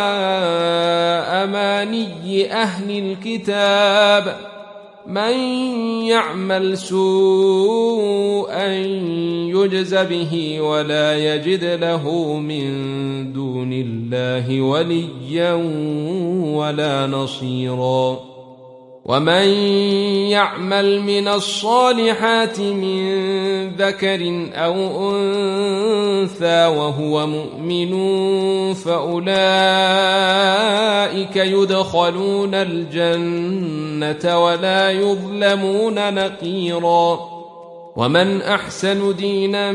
أماني أهل الكتاب من يعمل سوءا يجز به ولا يجد له من دون الله وليا ولا نصيرا. ومن يعمل من الصالحات من ذكر أو أنثى وهو مؤمن فأولئك يدخلون الجنة ولا يظلمون نقيرا. ومن أحسن دينا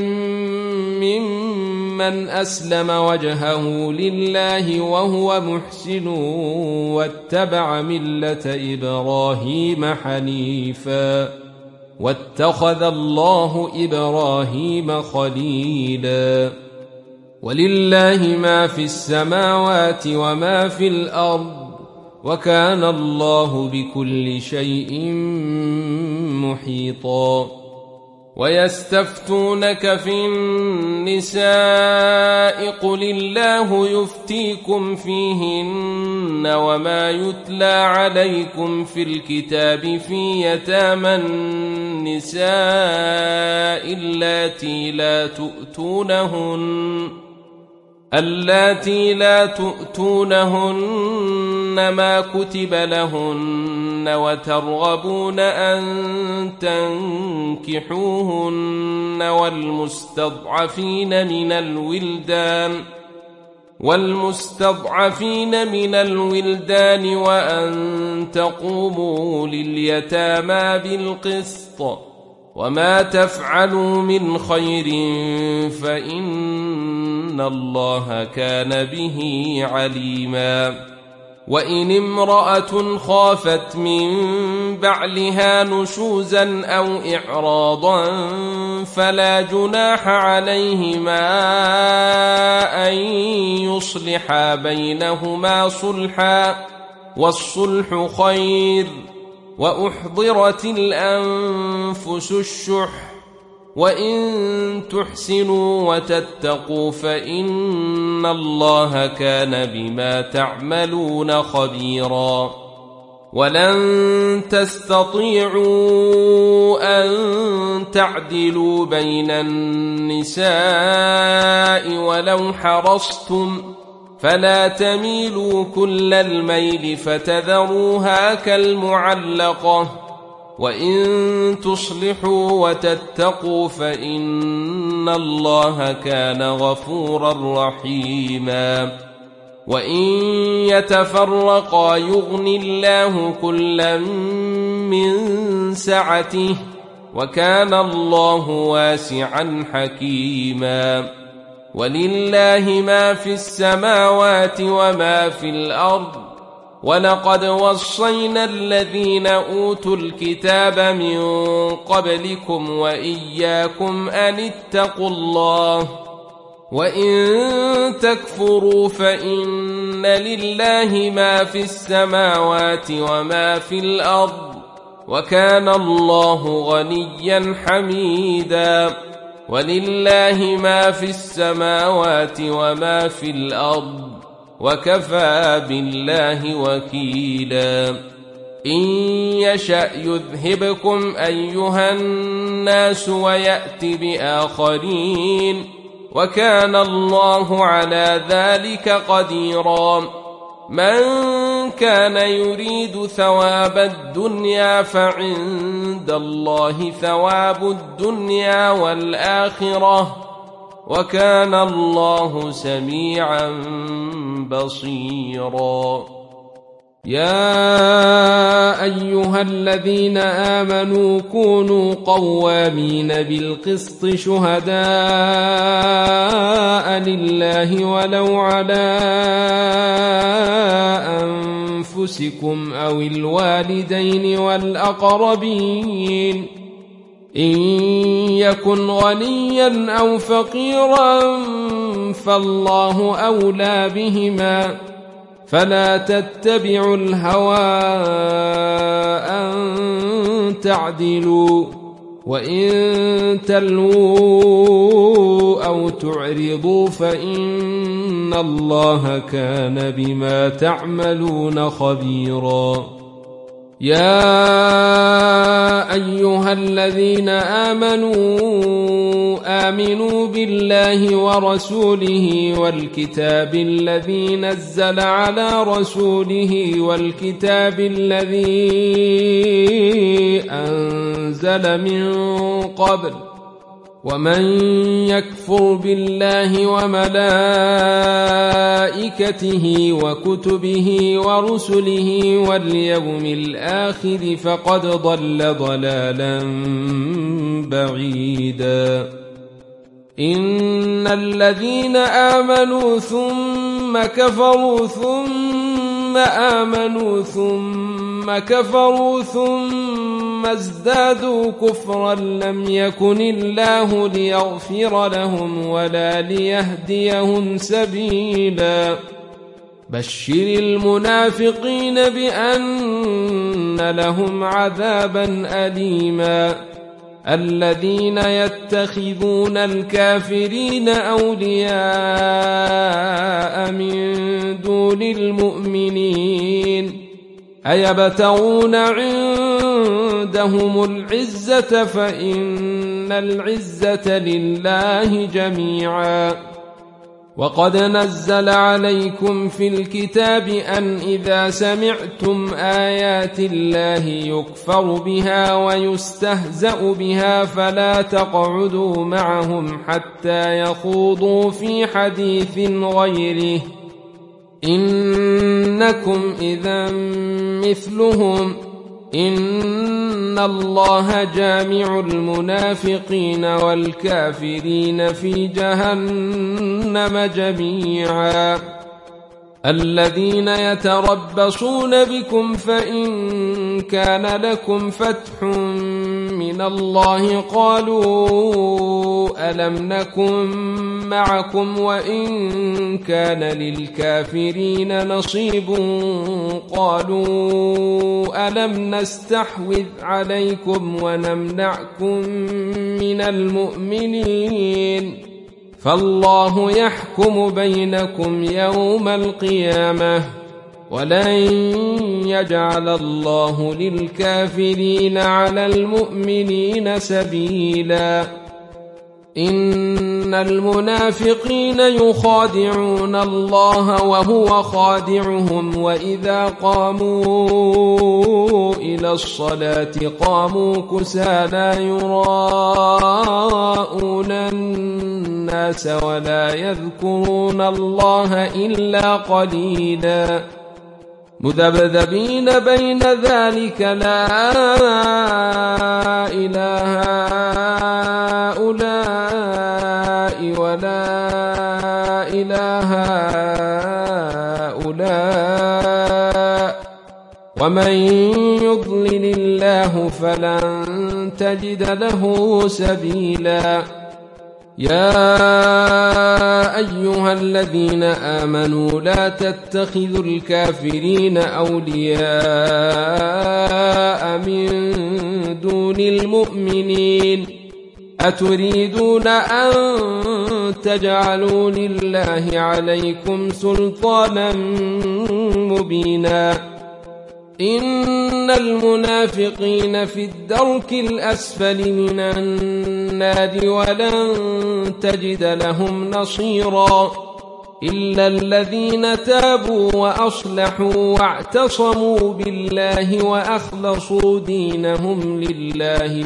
ممن أسلم وجهه لله وهو محسن واتبع ملة إبراهيم حنيفا واتخذ الله إبراهيم خليلا. ولله ما في السماوات وما في الأرض وكان الله بكل شيء محيطا. ويستفتونك في النساء قل الله يفتيكم فيهن وما يتلى عليكم في الكتاب في يتامى النساء اللاتي لا تؤتونهن اللاتي لا تؤتونهن ما كتب لهن وترغبون أن تنكحوهن والمستضعفين من الولدان والمستضعفين من الولدان وأن تقوموا لليتامى بالقسط وما تفعلوا من خير فإن الله كان به عليما وإن امرأة خافت من بعلها نشوزا أو إعراضا فلا جناح عليهما أن يصلحا بينهما صلحا والصلح خير وأحضرت الأنفس الشح وإن تحسنوا وتتقوا فإن الله كان بما تعملون خبيرا ولن تستطيعوا أن تعدلوا بين النساء ولو حرصتم فلا تميلوا كل الميل فتذروها كالمعلقة وإن تصلحوا وتتقوا فإن الله كان غفورا رحيما وإن يتفرقا يغن الله كلا من سعته وكان الله واسعا حكيما ولله ما في السماوات وما في الأرض ولقد وصينا الذين أوتوا الكتاب من قبلكم وإياكم أن اتقوا الله وإن تكفروا فإن لله ما في السماوات وما في الأرض وكان الله غنيا حميدا ولله ما في السماوات وما في الأرض وكفى بالله وكيلا إن يشأ يذهبكم أيها الناس ويأت بآخرين وكان الله على ذلك قديرا من كان يريد ثواب الدنيا فعند الله ثواب الدنيا والآخرة وكان الله سميعا بصيرا يا أيها الذين آمنوا كونوا قوامين بالقسط شهداء لله ولو على أنفسكم أو الوالدين والأقربين إن يكن غنيا أو فقيرا فالله أولى بهما فلا تتبعوا الهوى أن تعدلوا وإن تلووا أو تعرضوا فإن الله كان بما تعملون خبيرا يا أيها الذين آمنوا آمنوا بالله ورسوله والكتاب الذي نزل على رسوله والكتاب الذي أنزل من قبل ومن يكفر بالله وملائكته وكتبه ورسله واليوم الآخر فقد ضل ضلالا بعيدا إن الذين آمنوا ثم كفروا ثم آمنوا ثم كفروا ثم ازدادوا كفرا لم يكن الله ليغفر لهم ولا ليهديهم سبيلا بشر المنافقين بأن لهم عذابا أليما الذين يتخذون الكافرين أولياء من دون المؤمنين أيبتغون عندهم العزة فإن العزة لله جميعا وقد نزل عليكم في الكتاب أن إذا سمعتم آيات الله يكفر بها ويستهزأ بها فلا تقعدوا معهم حتى يخوضوا في حديث غيره إنكم إذا مثلهم إن الله جامع المنافقين والكافرين في جهنم جميعا الذين يتربصون بكم فإن كان لكم فتح من الله قالوا ألم نكن معكم وإن كان للكافرين نصيب قالوا ألم نستحوذ عليكم ونمنعكم من المؤمنين فالله يحكم بينكم يوم القيامة ولن يجعل الله للكافرين على المؤمنين سبيلا إن المنافقين يخادعون الله وهو خادعهم وإذا قاموا إلى الصلاة قاموا كسالى يراءون الناس ولا يذكرون الله إلا قليلا مذبذبين بين ذلك لا إله هؤلاء ولا إله هؤلاء ومن يضلل الله فلن تجد له سبيلا يا أيها الذين آمنوا لا تتخذوا الكافرين أولياء من دون المؤمنين أتريدون أن تجعلوا لله عليكم سلطانا مبينا إن المنافقين في الدرك الأسفل من النار ولن تجد لهم نصيرا إلا الذين تابوا وأصلحوا واعتصموا بالله وأخلصوا دينهم لله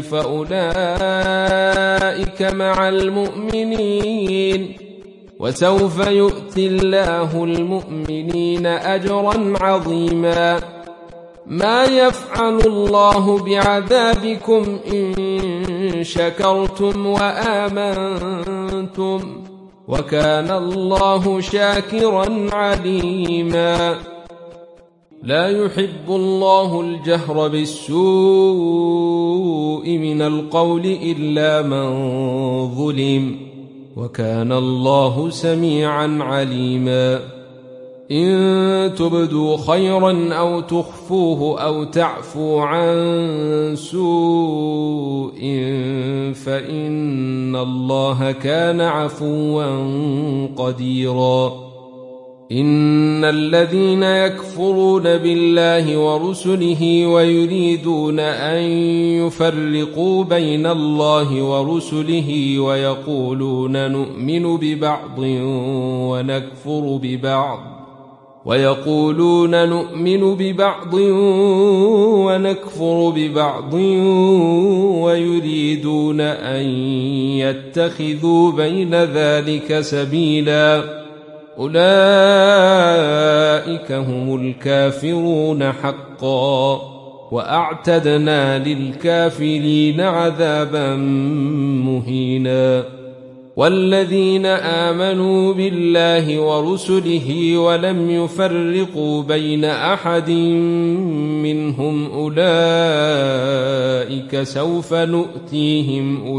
فأولئك مع المؤمنين وسوف يؤتي الله المؤمنين أجرا عظيما ما يفعل الله بعذابكم إن شكرتم وآمنتم وكان الله شاكرا عليما لا يحب الله الجهر بالسوء من القول إلا من ظلم وكان الله سميعا عليما إن تبدوا خيرا أو تخفوه أو تعفو عن سوء فإن الله كان عفوا قديرا إن الذين يكفرون بالله ورسله ويريدون أن يفرقوا بين الله ورسله ويقولون نؤمن ببعض ونكفر ببعض ويقولون نؤمن ببعض ونكفر ببعض ويريدون أن يتخذوا بين ذلك سبيلا أولئك هم الكافرون حقا وأعتدنا للكافرين عذابا مهينا والذين آمنوا بالله ورسله ولم يفرقوا بين أحد منهم أولئك سوف نؤتيهم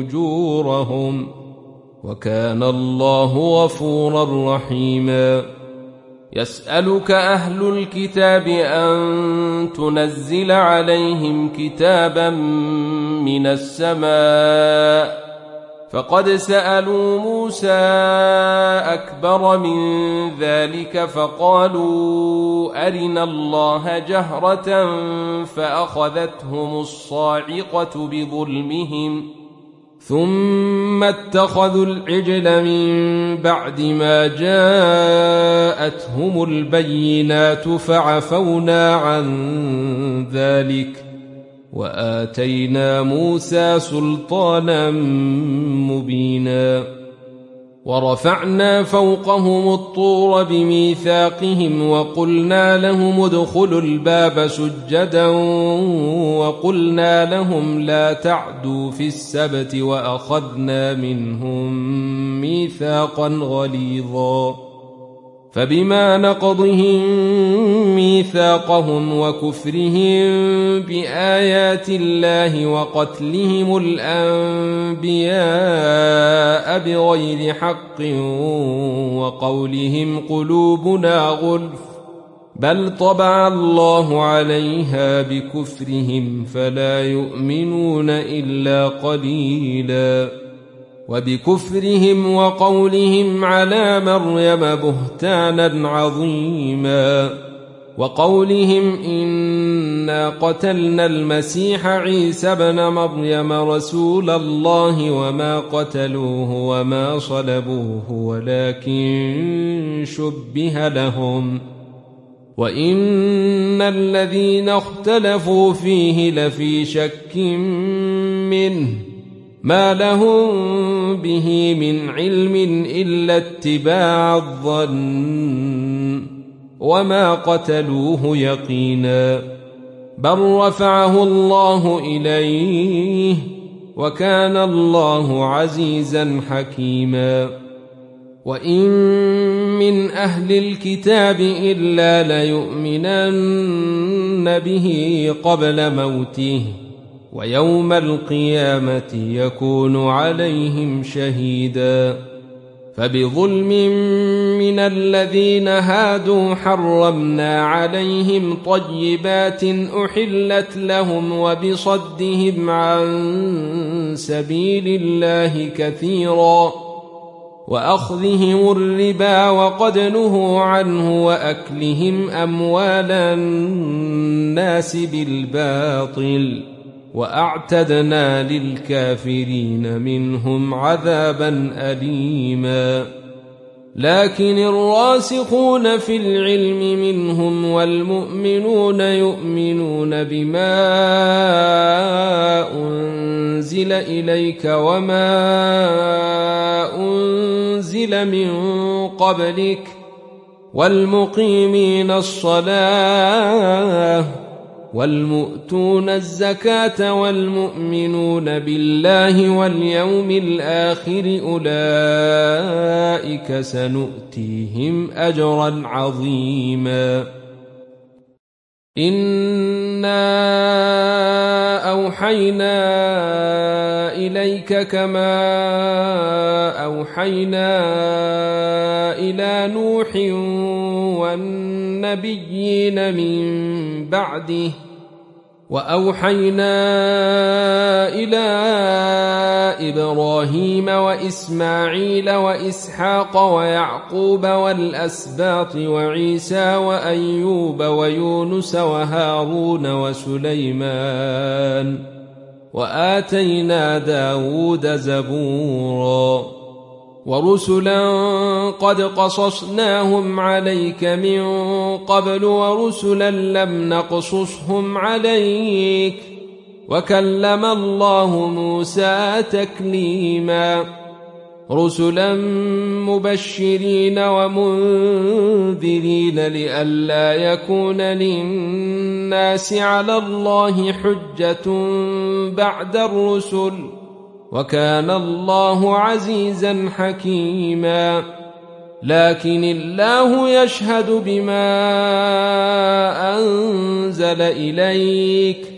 أجورهم وكان الله غفورا رحيما يسألك أهل الكتاب أن تنزل عليهم كتابا من السماء فقد سألوا موسى أكبر من ذلك فقالوا أرنا الله جهرة فأخذتهم الصاعقة بظلمهم ثم اتخذوا العجل من بعد ما جاءتهم البينات فعفونا عن ذلك وآتينا موسى سلطانا مبينا ورفعنا فوقهم الطور بميثاقهم وقلنا لهم ادخلوا الباب سجدا وقلنا لهم لا تعدوا في السبت وأخذنا منهم ميثاقا غليظا فبما نقضهم ميثاقهم وكفرهم بآيات الله وقتلهم الأنبياء بغير حق وقولهم قلوبنا غلف بل طبع الله عليها بكفرهم فلا يؤمنون إلا قليلا وبكفرهم وقولهم على مريم بهتانا عظيما وقولهم إنا قتلنا المسيح عيسى ابن مريم رسول الله وما قتلوه وما صلبوه ولكن شبه لهم وإن الذين اختلفوا فيه لفي شك منه ما لهم به من علم إلا اتباع الظن وما قتلوه يقينا بل رفعه الله إليه وكان الله عزيزا حكيما وإن من أهل الكتاب إلا ليؤمنن به قبل موته ويوم القيامة يكون عليهم شهيدا فبظلم من الذين هادوا حرمنا عليهم طيبات أحلت لهم وبصدهم عن سبيل الله كثيرا وأخذهم الربا وقد نهوا عنه وأكلهم أموال الناس بالباطل وأعتدنا للكافرين منهم عذابا أليما لكن الراسخون في العلم منهم والمؤمنون يؤمنون بما أنزل إليك وما أنزل من قبلك والمقيمين الصلاة والمؤتون الزكاة والمؤمنون بالله واليوم الآخر أولئك سنؤتيهم أجرا عظيما إنا أوحينا إليك كما أوحينا إلى نوح والنبيين من بعده وأوحينا إلى إبراهيم وإسماعيل وإسحاق ويعقوب والأسباط وعيسى وأيوب ويونس وهارون وسليمان وآتينا داود زبورا ورسلا قد قصصناهم عليك من قبل ورسلا لم نقصصهم عليك وكلم الله موسى تكليما رسلا مبشرين ومنذرين لئلا يكون للناس على الله حجة بعد الرسل وكان الله عزيزا حكيما لكن الله يشهد بما أنزل إليك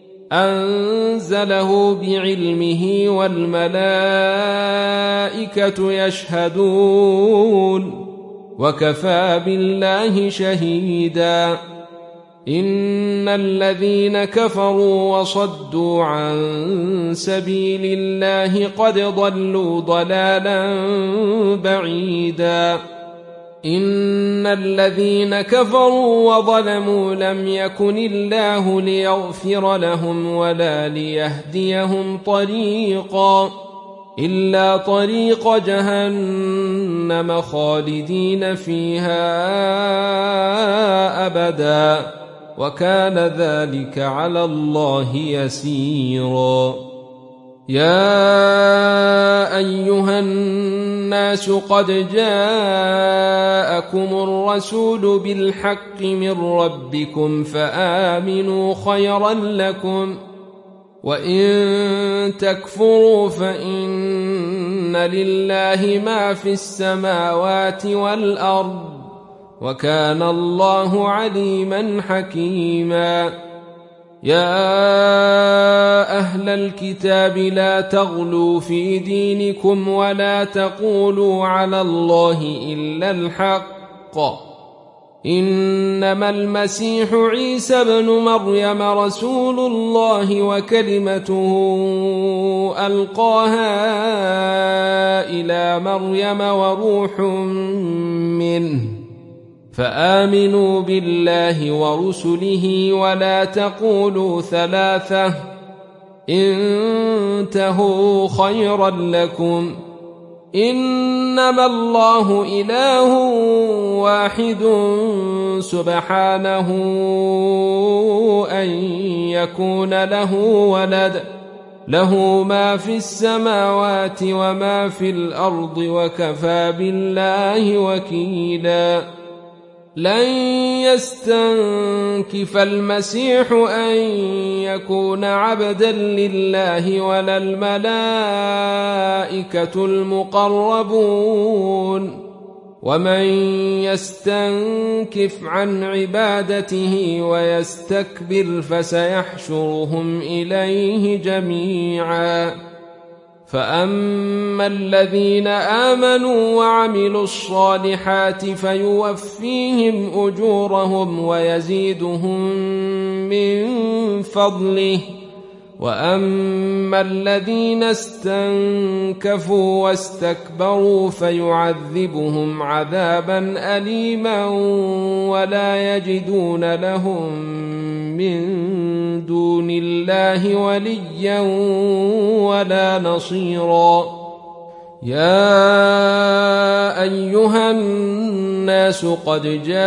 أنزله بعلمه والملائكة يشهدون وكفى بالله شهيدا إن الذين كفروا وصدوا عن سبيل الله قد ضلوا ضلالا بعيدا إن الذين كفروا وظلموا لم يكن الله ليغفر لهم ولا ليهديهم طريقا إلا طريق جهنم خالدين فيها أبدا وكان ذلك على الله يسيرا يا أيها الناس قد جاءكم الرسول بالحق من ربكم فآمنوا خيرا لكم وإن تكفروا فإن لله ما في السماوات والأرض وكان الله عليما حكيما يا أهل الكتاب لا تغلوا في دينكم ولا تقولوا على الله إلا الحق إنما المسيح عيسى بن مريم رسول الله وكلمته ألقاها إلى مريم وروح منه فآمنوا بالله ورسله ولا تقولوا ثلاثة انتهوا خيرا لكم إنما الله إله واحد سبحانه أن يكون له ولد له ما في السماوات وما في الأرض وكفى بالله وكيلا لن يستنكف المسيح أن يكون عبدا لله ولا الملائكة المقربون ومن يستنكف عن عبادته ويستكبر فسيحشرهم إليه جميعا فأما الذين آمنوا وعملوا الصالحات فيوفيهم أجورهم ويزيدهم من فضله وأما الذين استنكفوا واستكبروا فيعذبهم عذابا أليما ولا يجدون لهم من دون الله وليا ولا نصيرا يا أيها الناس قد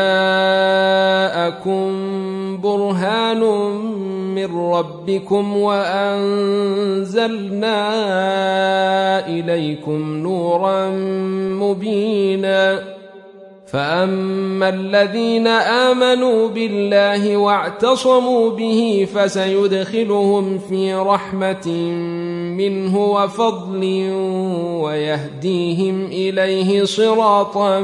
جاءكم برهان من ربكم وأنزلنا إليكم نورا مبينا فأما الذين آمنوا بالله واعتصموا به فسيدخلهم في رحمة منه وفضل ويهديهم إليه صراطا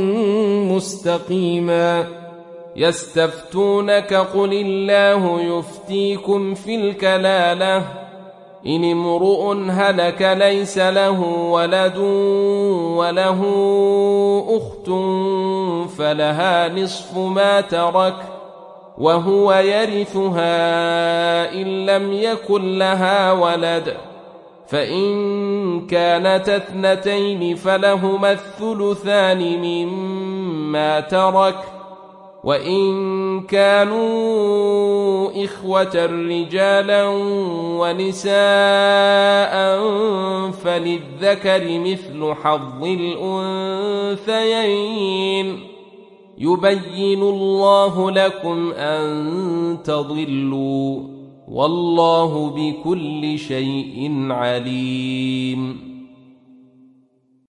مستقيما يستفتونك قل الله يفتيكم في الكلالة إن امرؤ هلك ليس له ولد وله أخت فلها نصف ما ترك وهو يرثها إن لم يكن لها ولد فإن كانت اثنتين فلهما الثلثان مما ترك وإن كانوا إخوة رجالا ونساء فللذكر مثل حظ الأنثيين يبين الله لكم أن تضلوا والله بكل شيء عليم